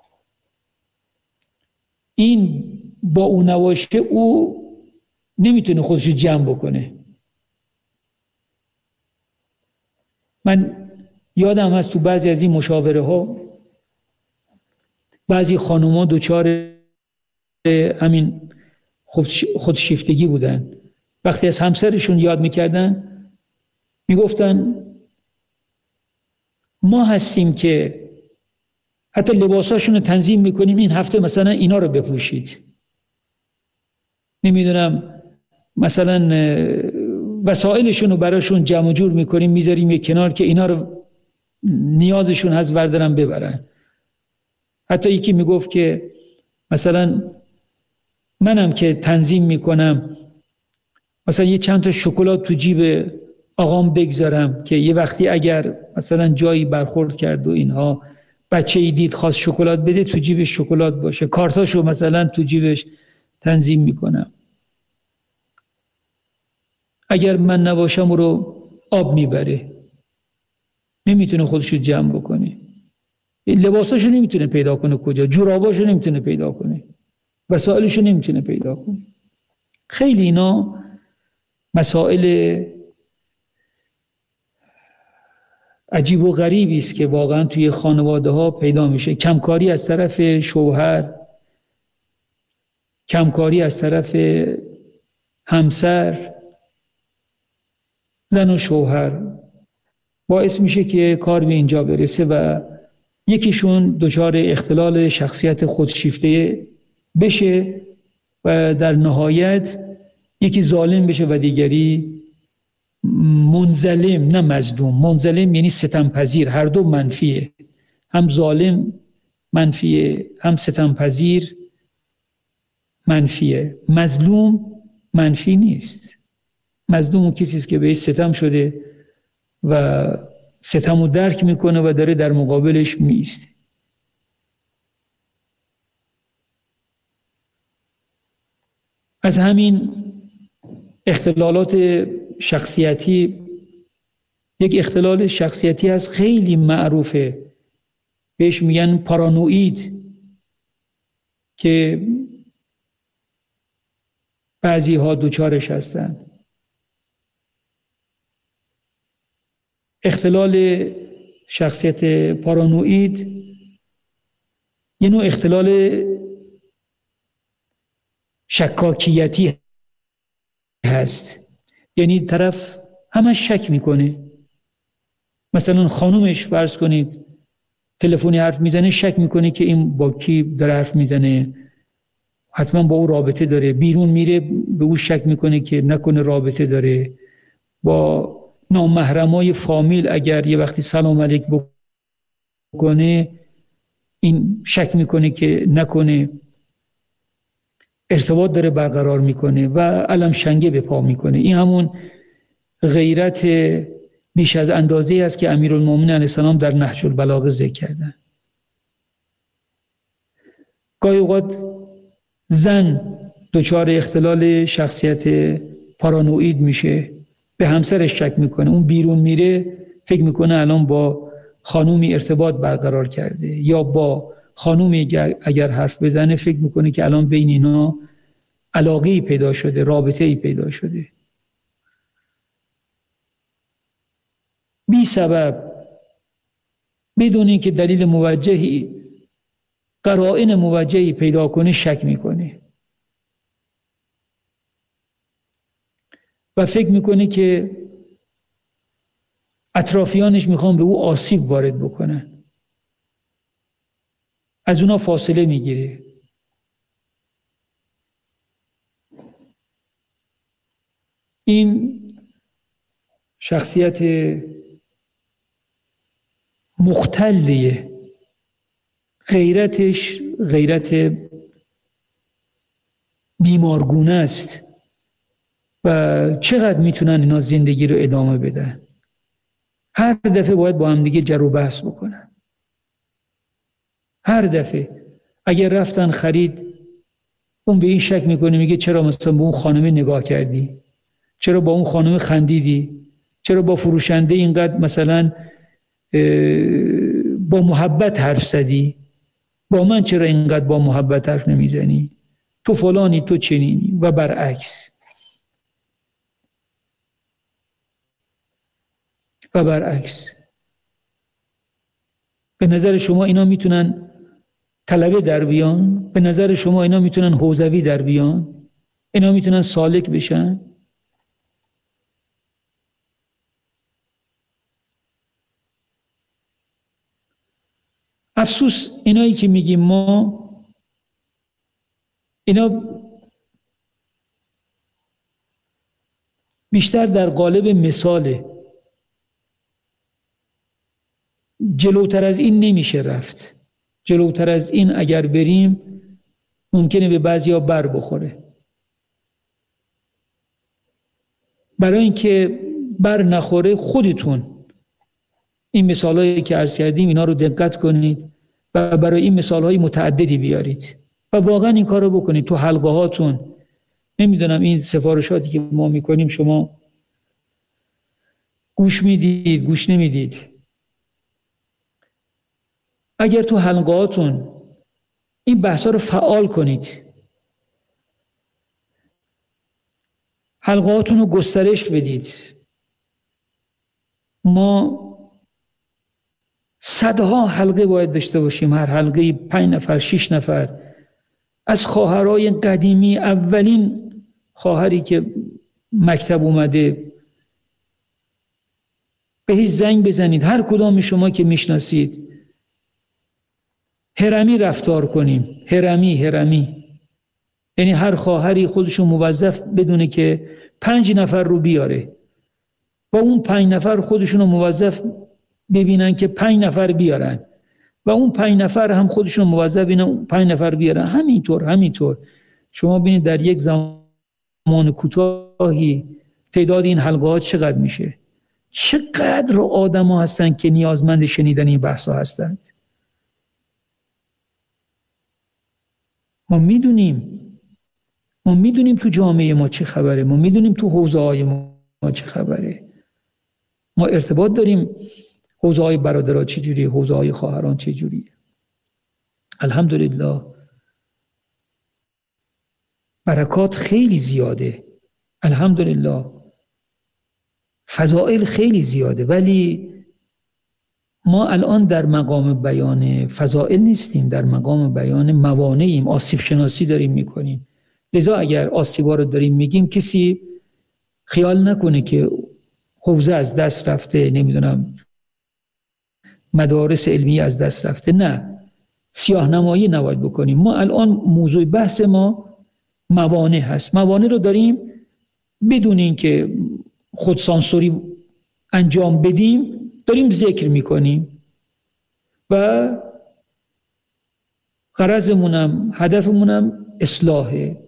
این با او نباشه او نمیتونه خودشو جمع بکنه. من یادم هست تو بعضی از این مشاوره ها بعضی خانوما دچار همین خودشیفتگی بودن. وقتی از همسرشون یاد میکردن میگفتن ما هستیم که حتی لباساشون رو تنظیم میکنیم، این هفته مثلا اینا رو بپوشید، نمیدونم مثلا وسایلشون رو براشون جمع جور میکنیم میذاریم یک کنار که اینا رو نیازشون هست بردارن ببرن. حتی یکی میگفت که مثلا منم که تنظیم میکنم مثلا یه چند تا شکلات تو جیب آقام بگذارم که یه وقتی اگر مثلا جایی برخورد کرد و اینها بچه‌ای دید خواست شکلات بده تو جیبش شکلات باشه، کارتاشو مثلا تو جیبش تنظیم میکنم. اگر من نباشم او رو آب میبره، نمیتونه خودشو جمع بکنه، لباساشو نمیتونه پیدا کنه کجا، جوراباشو نمیتونه پیدا کنه، وسایلشو نمیتونه پیدا کنه. خیلی اینا مسائل عجیب و غریبی است که واقعا توی خانواده ها پیدا میشه. کمکاری از طرف شوهر، کمکاری از طرف همسر، زن و شوهر باعث میشه که کار به اینجا برسه و یکیشون دچار اختلال شخصیت خودشیفته بشه و در نهایت یکی ظالم بشه و دیگری منظلم، نه مظلوم. منظلم یعنی ستمپذیر، هر دو منفیه، هم ظالم منفیه هم ستمپذیر منفیه. مظلوم منفی نیست. مظلوم اون کسی است که بهش ستم شده و ستم رو درک میکنه و داره در مقابلش میایسته. از همین اختلالات شخصیتی یک اختلال شخصیتی هست خیلی معروفه، بهش میگن پارانوید، که بعضی ها دچارش هستن. اختلال شخصیت پارانوید یه نوع اختلال شکاکیتی هست، یعنی طرف همش شک میکنه. مثلا خانومش فرض کنید تلفنی حرف میزنه، شک میکنه که این با کی داره حرف میزنه، حتما با او رابطه داره. بیرون میره به او شک میکنه که نکنه رابطه داره. با نامحرمای فامیل اگر یه وقتی سلام علیک بکنه این شک میکنه که نکنه ارتباط داره برقرار میکنه و علم شنگه به پا میکنه. این همون غیرت بیش از اندازه است که امیرالمومنین علیه السلام در نهج البلاغه ذکر کردن. گاهی اوقات زن دچار اختلال شخصیت پارانوید میشه، به همسرش شک میکنه، اون بیرون میره فکر میکنه الان با خانومی ارتباط برقرار کرده، یا با خانومی اگر حرف بزنه فکر میکنه که الان بین اینا علاقه‌ای پیدا شده، رابطه‌ای پیدا شده. بی سبب بدون اینکه دلیل موجهی، قرائن موجهی پیدا کنه شک میکنه و فکر میکنه که اطرافیانش میخوان به او آسیب وارد بکنن، از اونا فاصله میگیره. این شخصیت مختلیه، غیرتش غیرت بیمارگونه است و چقدر میتونن اینا زندگی رو ادامه بدن؟ هر دفعه باید با هم دیگه جر و بحث بکنن. هر دفعه اگر رفتن خرید، اون به این شک میکنه، میگه چرا مثلا با اون خانم نگاه کردی؟ چرا با اون خانم خندیدی؟ چرا با فروشنده اینقدر مثلا با محبت حرف زدی؟ با من چرا اینقدر با محبت حرف نمیزنی؟ تو فلانی، تو چنینی و برعکس. و برعکس. به نظر شما اینا میتونن طلبه در بیان؟ به نظر شما اینا میتونن حوزوی در بیان؟ اینا میتونن سالک بشن؟ افسوس اینایی که میگیم ما، اینا بیشتر در قالب مثاله. جلوتر از این نمیشه رفت. جلوتر از این اگر بریم ممکنه به بعضیا بر بخوره. برای اینکه بر نخوره خودتون این مثالایی که عرض کردیم اینا رو دقت کنید و برای این مثالهای متعددی بیارید و واقعا این کار رو بکنید تو حلقه هاتون. نمیدونم این سفارشاتی که ما میکنیم شما گوش میدید، گوش نمیدید. اگر تو حلقه هاتون این بحثا رو فعال کنید، حلقه هاتون رو گسترش بدید، ما صدها حلقه باید داشته باشیم، هر حلقه 5 نفر 6 نفر از خواهرای قدیمی، اولین خواهری که مکتب اومده بهش زنگ بزنید، هر کدام شما که میشناسید، هرمی رفتار کنیم. هرمی یعنی هر خواهری خودشو موظف بدونه که 5 نفر رو بیاره و اون 5 نفر خودشونو موظف ببینن که 5 نفر بیارن و اون 5 نفر هم خودشون موظف ببینن 5 نفر بیارن. همینطور شما ببینید در یک زمان کوتاهی تعداد این حلقه ها چقدر میشه. چقدر آدم ها هستن که نیازمند شنیدن این بحث ها هستند. ما میدونیم تو جامعه ما چه خبره، ما میدونیم تو حوزه های ما چه خبره. ما ارتباط داریم حوزه های برادرها چجوریه، حوزه های خواهران چجوریه. الحمدلله برکات خیلی زیاده، الحمدلله فضائل خیلی زیاده، ولی ما الان در مقام بیان فضائل نیستیم، در مقام بیان موانعیم، آسیب شناسی داریم میکنیم. لذا اگر آسیبا رو داریم میگیم کسی خیال نکنه که حوزه از دست رفته، نمیدونم مدارس علمی از دست رفته. نه، سیاه نمایی نباید بکنیم. ما الان موضوع بحث ما موانع هست. موانع رو داریم بدون اینکه خودسانسوری انجام بدیم داریم ذکر میکنیم و غرضمونم هدفمونم اصلاحه.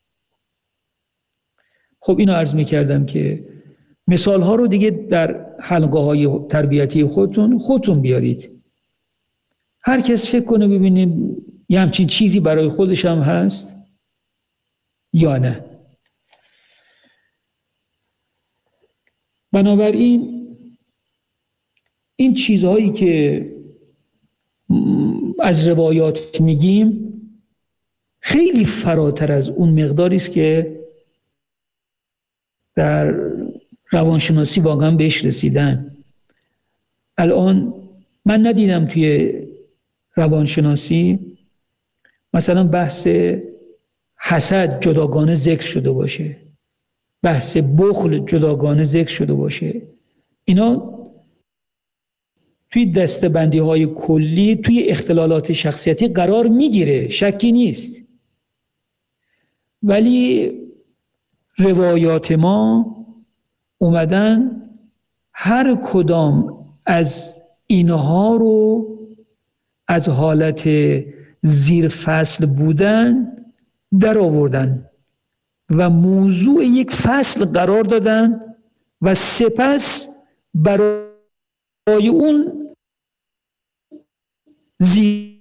خب اینو عرض میکردم که مثال ها رو دیگه در حلقه های تربیتی خودتون بیارید. هر کس فکر کنه ببینید یه همچین چیزی برای خودش هم هست یا نه. بنابراین این چیزهایی که از روایات میگیم خیلی فراتر از اون مقداری است که در روانشناسی واقعا بهش رسیدن. الان من ندیدم توی روانشناسی مثلا بحث حسد جداگانه ذکر شده باشه، بحث بخل جداگانه ذکر شده باشه. اینا توی دسته‌بندی های کلی توی اختلالات شخصیتی قرار میگیره، شکی نیست. ولی روایات ما اومدن هر کدام از اینها رو از حالت زیر فصل بودن در آوردن و موضوع یک فصل قرار دادن و سپس برای اون زیر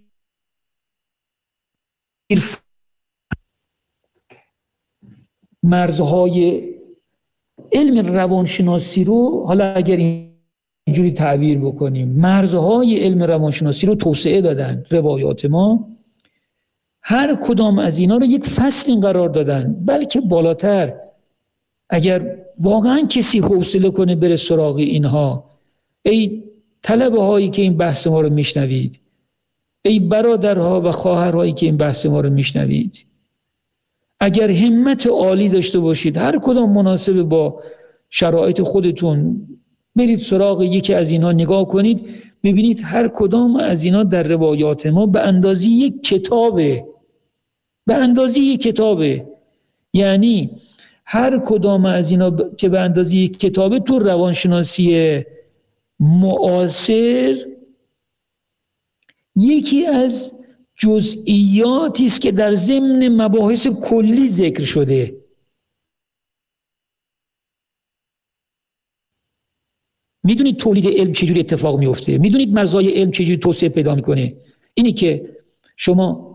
مرزهای علم روانشناسی رو، حالا اگر اینجوری تعبیر بکنیم، مرزهای علم روانشناسی رو توسعه دادن روایات ما. هر کدام از اینا رو یک فصل قرار دادن، بلکه بالاتر اگر واقعا کسی حوصله کنه بره سراغ اینها، ای طلبه هایی که این بحث ما رو میشنوید، ای برادرها و خواهرهایی که این بحث ما رو میشنوید، اگر همت عالی داشته باشید هر کدام مناسب با شرایط خودتون برید سراغ یکی از اینها نگاه کنید، ببینید هر کدام از اینا در روایات ما به اندازه یک کتابه، به اندازه یک کتابه. یعنی هر کدام از اینا که به اندازه یک کتابه تو روانشناسی معاصر یکی از جزئیاتی است که در ضمن مباحث کلی ذکر شده. میدونید تولید علم چجوری اتفاق میفته؟ میدونید مرزهای علم چجوری توسعه پیدا میکنه؟ اینی که شما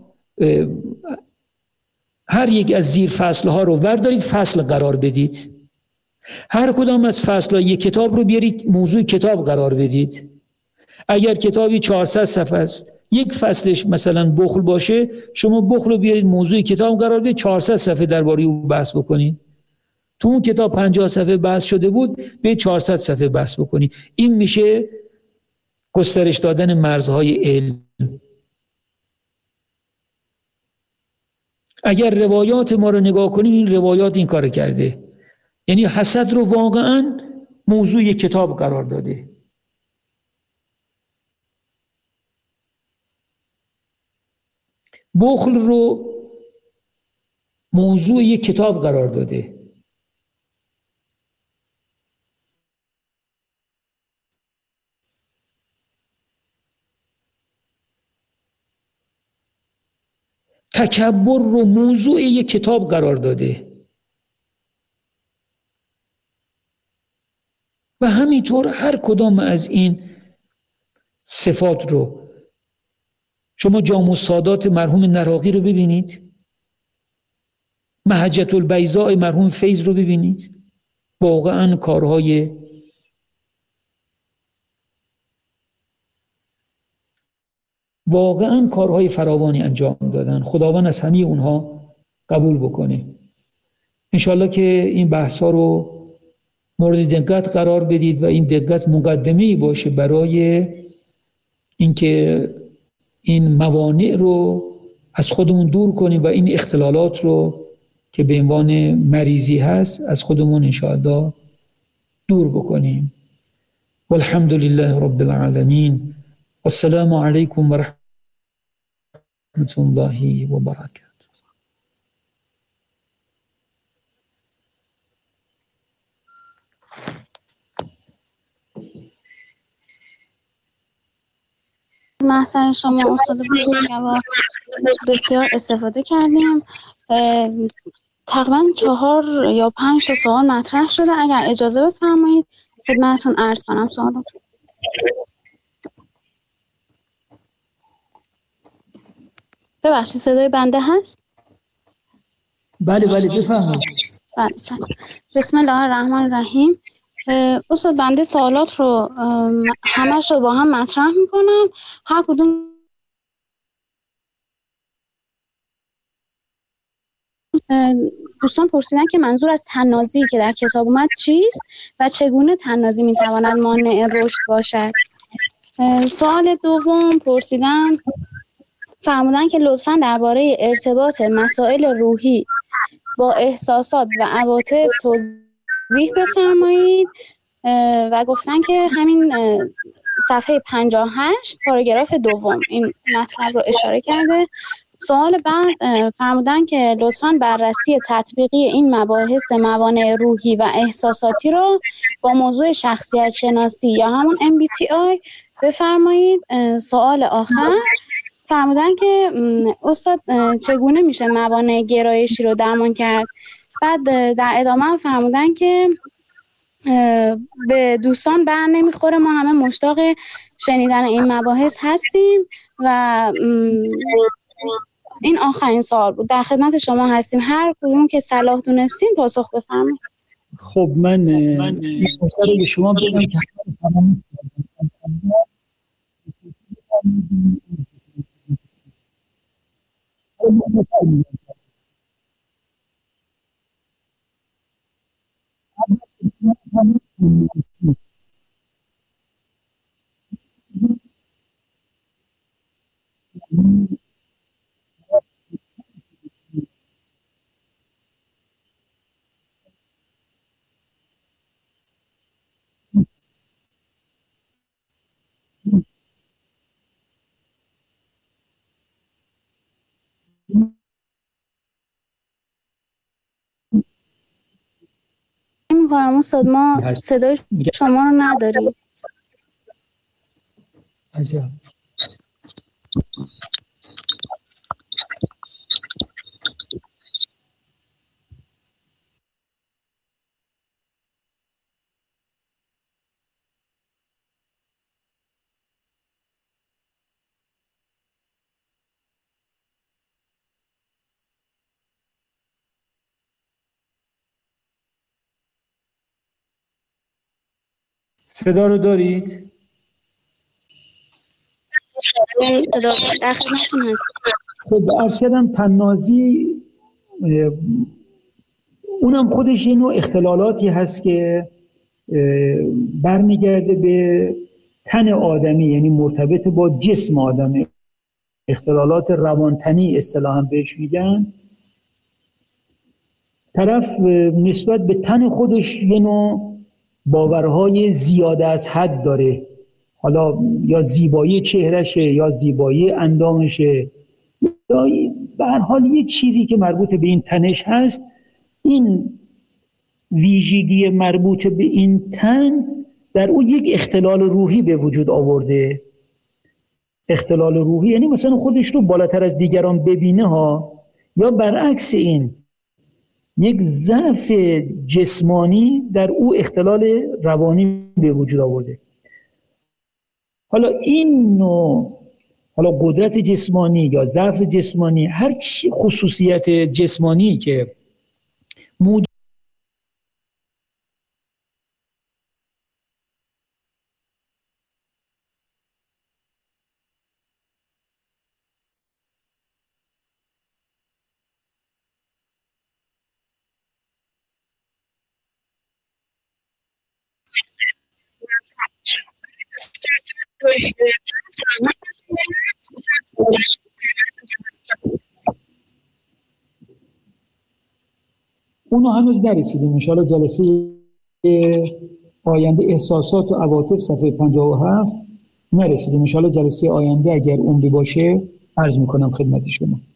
هر یک از زیر فصلها رو وردارید فصل قرار بدید، هر کدام از فصلها یک کتاب رو بیارید موضوع کتاب قرار بدید. اگر کتابی 400 صفحه است، یک فصلش مثلا بخل باشه، شما بخل رو بیارید موضوع کتاب قرار بدید، 400 صفحه درباره او بحث بکنید. تو اون کتاب 50 صفحه بحث شده بود، به 400 صفحه بحث بکنید. این میشه گسترش دادن مرزهای علم. اگر روایات ما رو نگاه کنید، این روایات این کار کرده، یعنی حسد رو واقعا موضوع یک کتاب قرار داده. بخل رو موضوع یک کتاب قرار داده. تکبر رو موضوع یک کتاب قرار داده. و همینطور هر کدام از این صفات رو، شما جام السادات مرحوم نراقی رو ببینید، محجة البیضاء مرحوم فیض رو ببینید، واقعا کارهای فراوانی انجام دادن. خداوند از همه اونها قبول بکنه. انشالله که این بحثا رو مورد دقت قرار بدید و این دقت مقدمه‌ای باشه برای اینکه این موانع رو از خودمون دور کنیم و این اختلالات رو که به عنوان مریضی هست از خودمون انشاءالله دور بکنیم. والحمد لله رب العالمین. والسلام علیکم و رحمت الله و برکاته. محضر شما استاد بزرگوار بسیار استفاده کردیم. تقریبا 4 یا 5 تا سوال مطرح شده. اگر اجازه بفرمایید خدمتتون عرض کنم سوالاتون. ببخشید صدای بنده هست؟ بله بفرمایید. بله. بسم الله الرحمن الرحیم. استاد بنده سوالات رو همش رو با هم مطرح میکنم، هر کدوم دوستان پرسیدن که منظور از طنازی که در کتاب اومد چیست و چگونه طنازی میتواند مانع رشد باشد. سوال دوم پرسیدن، فرمودن که لطفاً درباره ارتباط مسائل روحی با احساسات و عواطف توضیح بفرمایید و گفتن که همین صفحه 58 پاراگراف دوم این مطلب رو اشاره کرده. سوال بعد فرمودن که لطفاً بررسی تطبیقی این مباحث موانع روحی و احساساتی رو با موضوع شخصیت شناسی یا همون MBTI بفرمایید. سوال آخر فرمودن که استاد چگونه میشه موانع گرایشی رو درمان کرد. بعد در ادامه فرمودن که به دوستان بر نمیخوره، ما همه مشتاق شنیدن این مباحث هستیم و این آخرین سوال بود. در خدمت شما هستیم، هر کدوم که صلاح دونستین پاسخ بفرمایید. خب من این سوال به شما بگم که می‌کنم استاد ما صدای شما رو نداریم. عجب. صدا رو دارید؟ در خدمتتون هست. خب عرض کردم طنازی اونم خودش یه نوع اختلالاتی هست که برمیگرده به تن آدمی، یعنی مرتبط با جسم آدمی، اختلالات روانتنی اصطلاحاً بهش میگن. طرف نسبت به تن خودش یه نوع باورهای زیاده از حد داره، حالا یا زیبایی چهرشه یا زیبایی اندامشه یا به هر حال یه چیزی که مربوط به این تنش هست. این ویژگی مربوط به این تن در او یک اختلال روحی به وجود آورده. اختلال روحی یعنی مثلا خودش رو بالاتر از دیگران ببینه ها، یا برعکس این یک ضعف جسمانی در او اختلال روانی به وجود آورده. حالا این نوع، حالا قدرت جسمانی یا ضعف جسمانی، هر خصوصیت جسمانی که موجود اونو هنوز نرسیدیم. ان شاءالله جلسه آینده احساسات و عواطف صفحه 57 نرسیدیم. ان شاءالله جلسه آینده اگر عمری باشه عرض میکنم خدمت شما.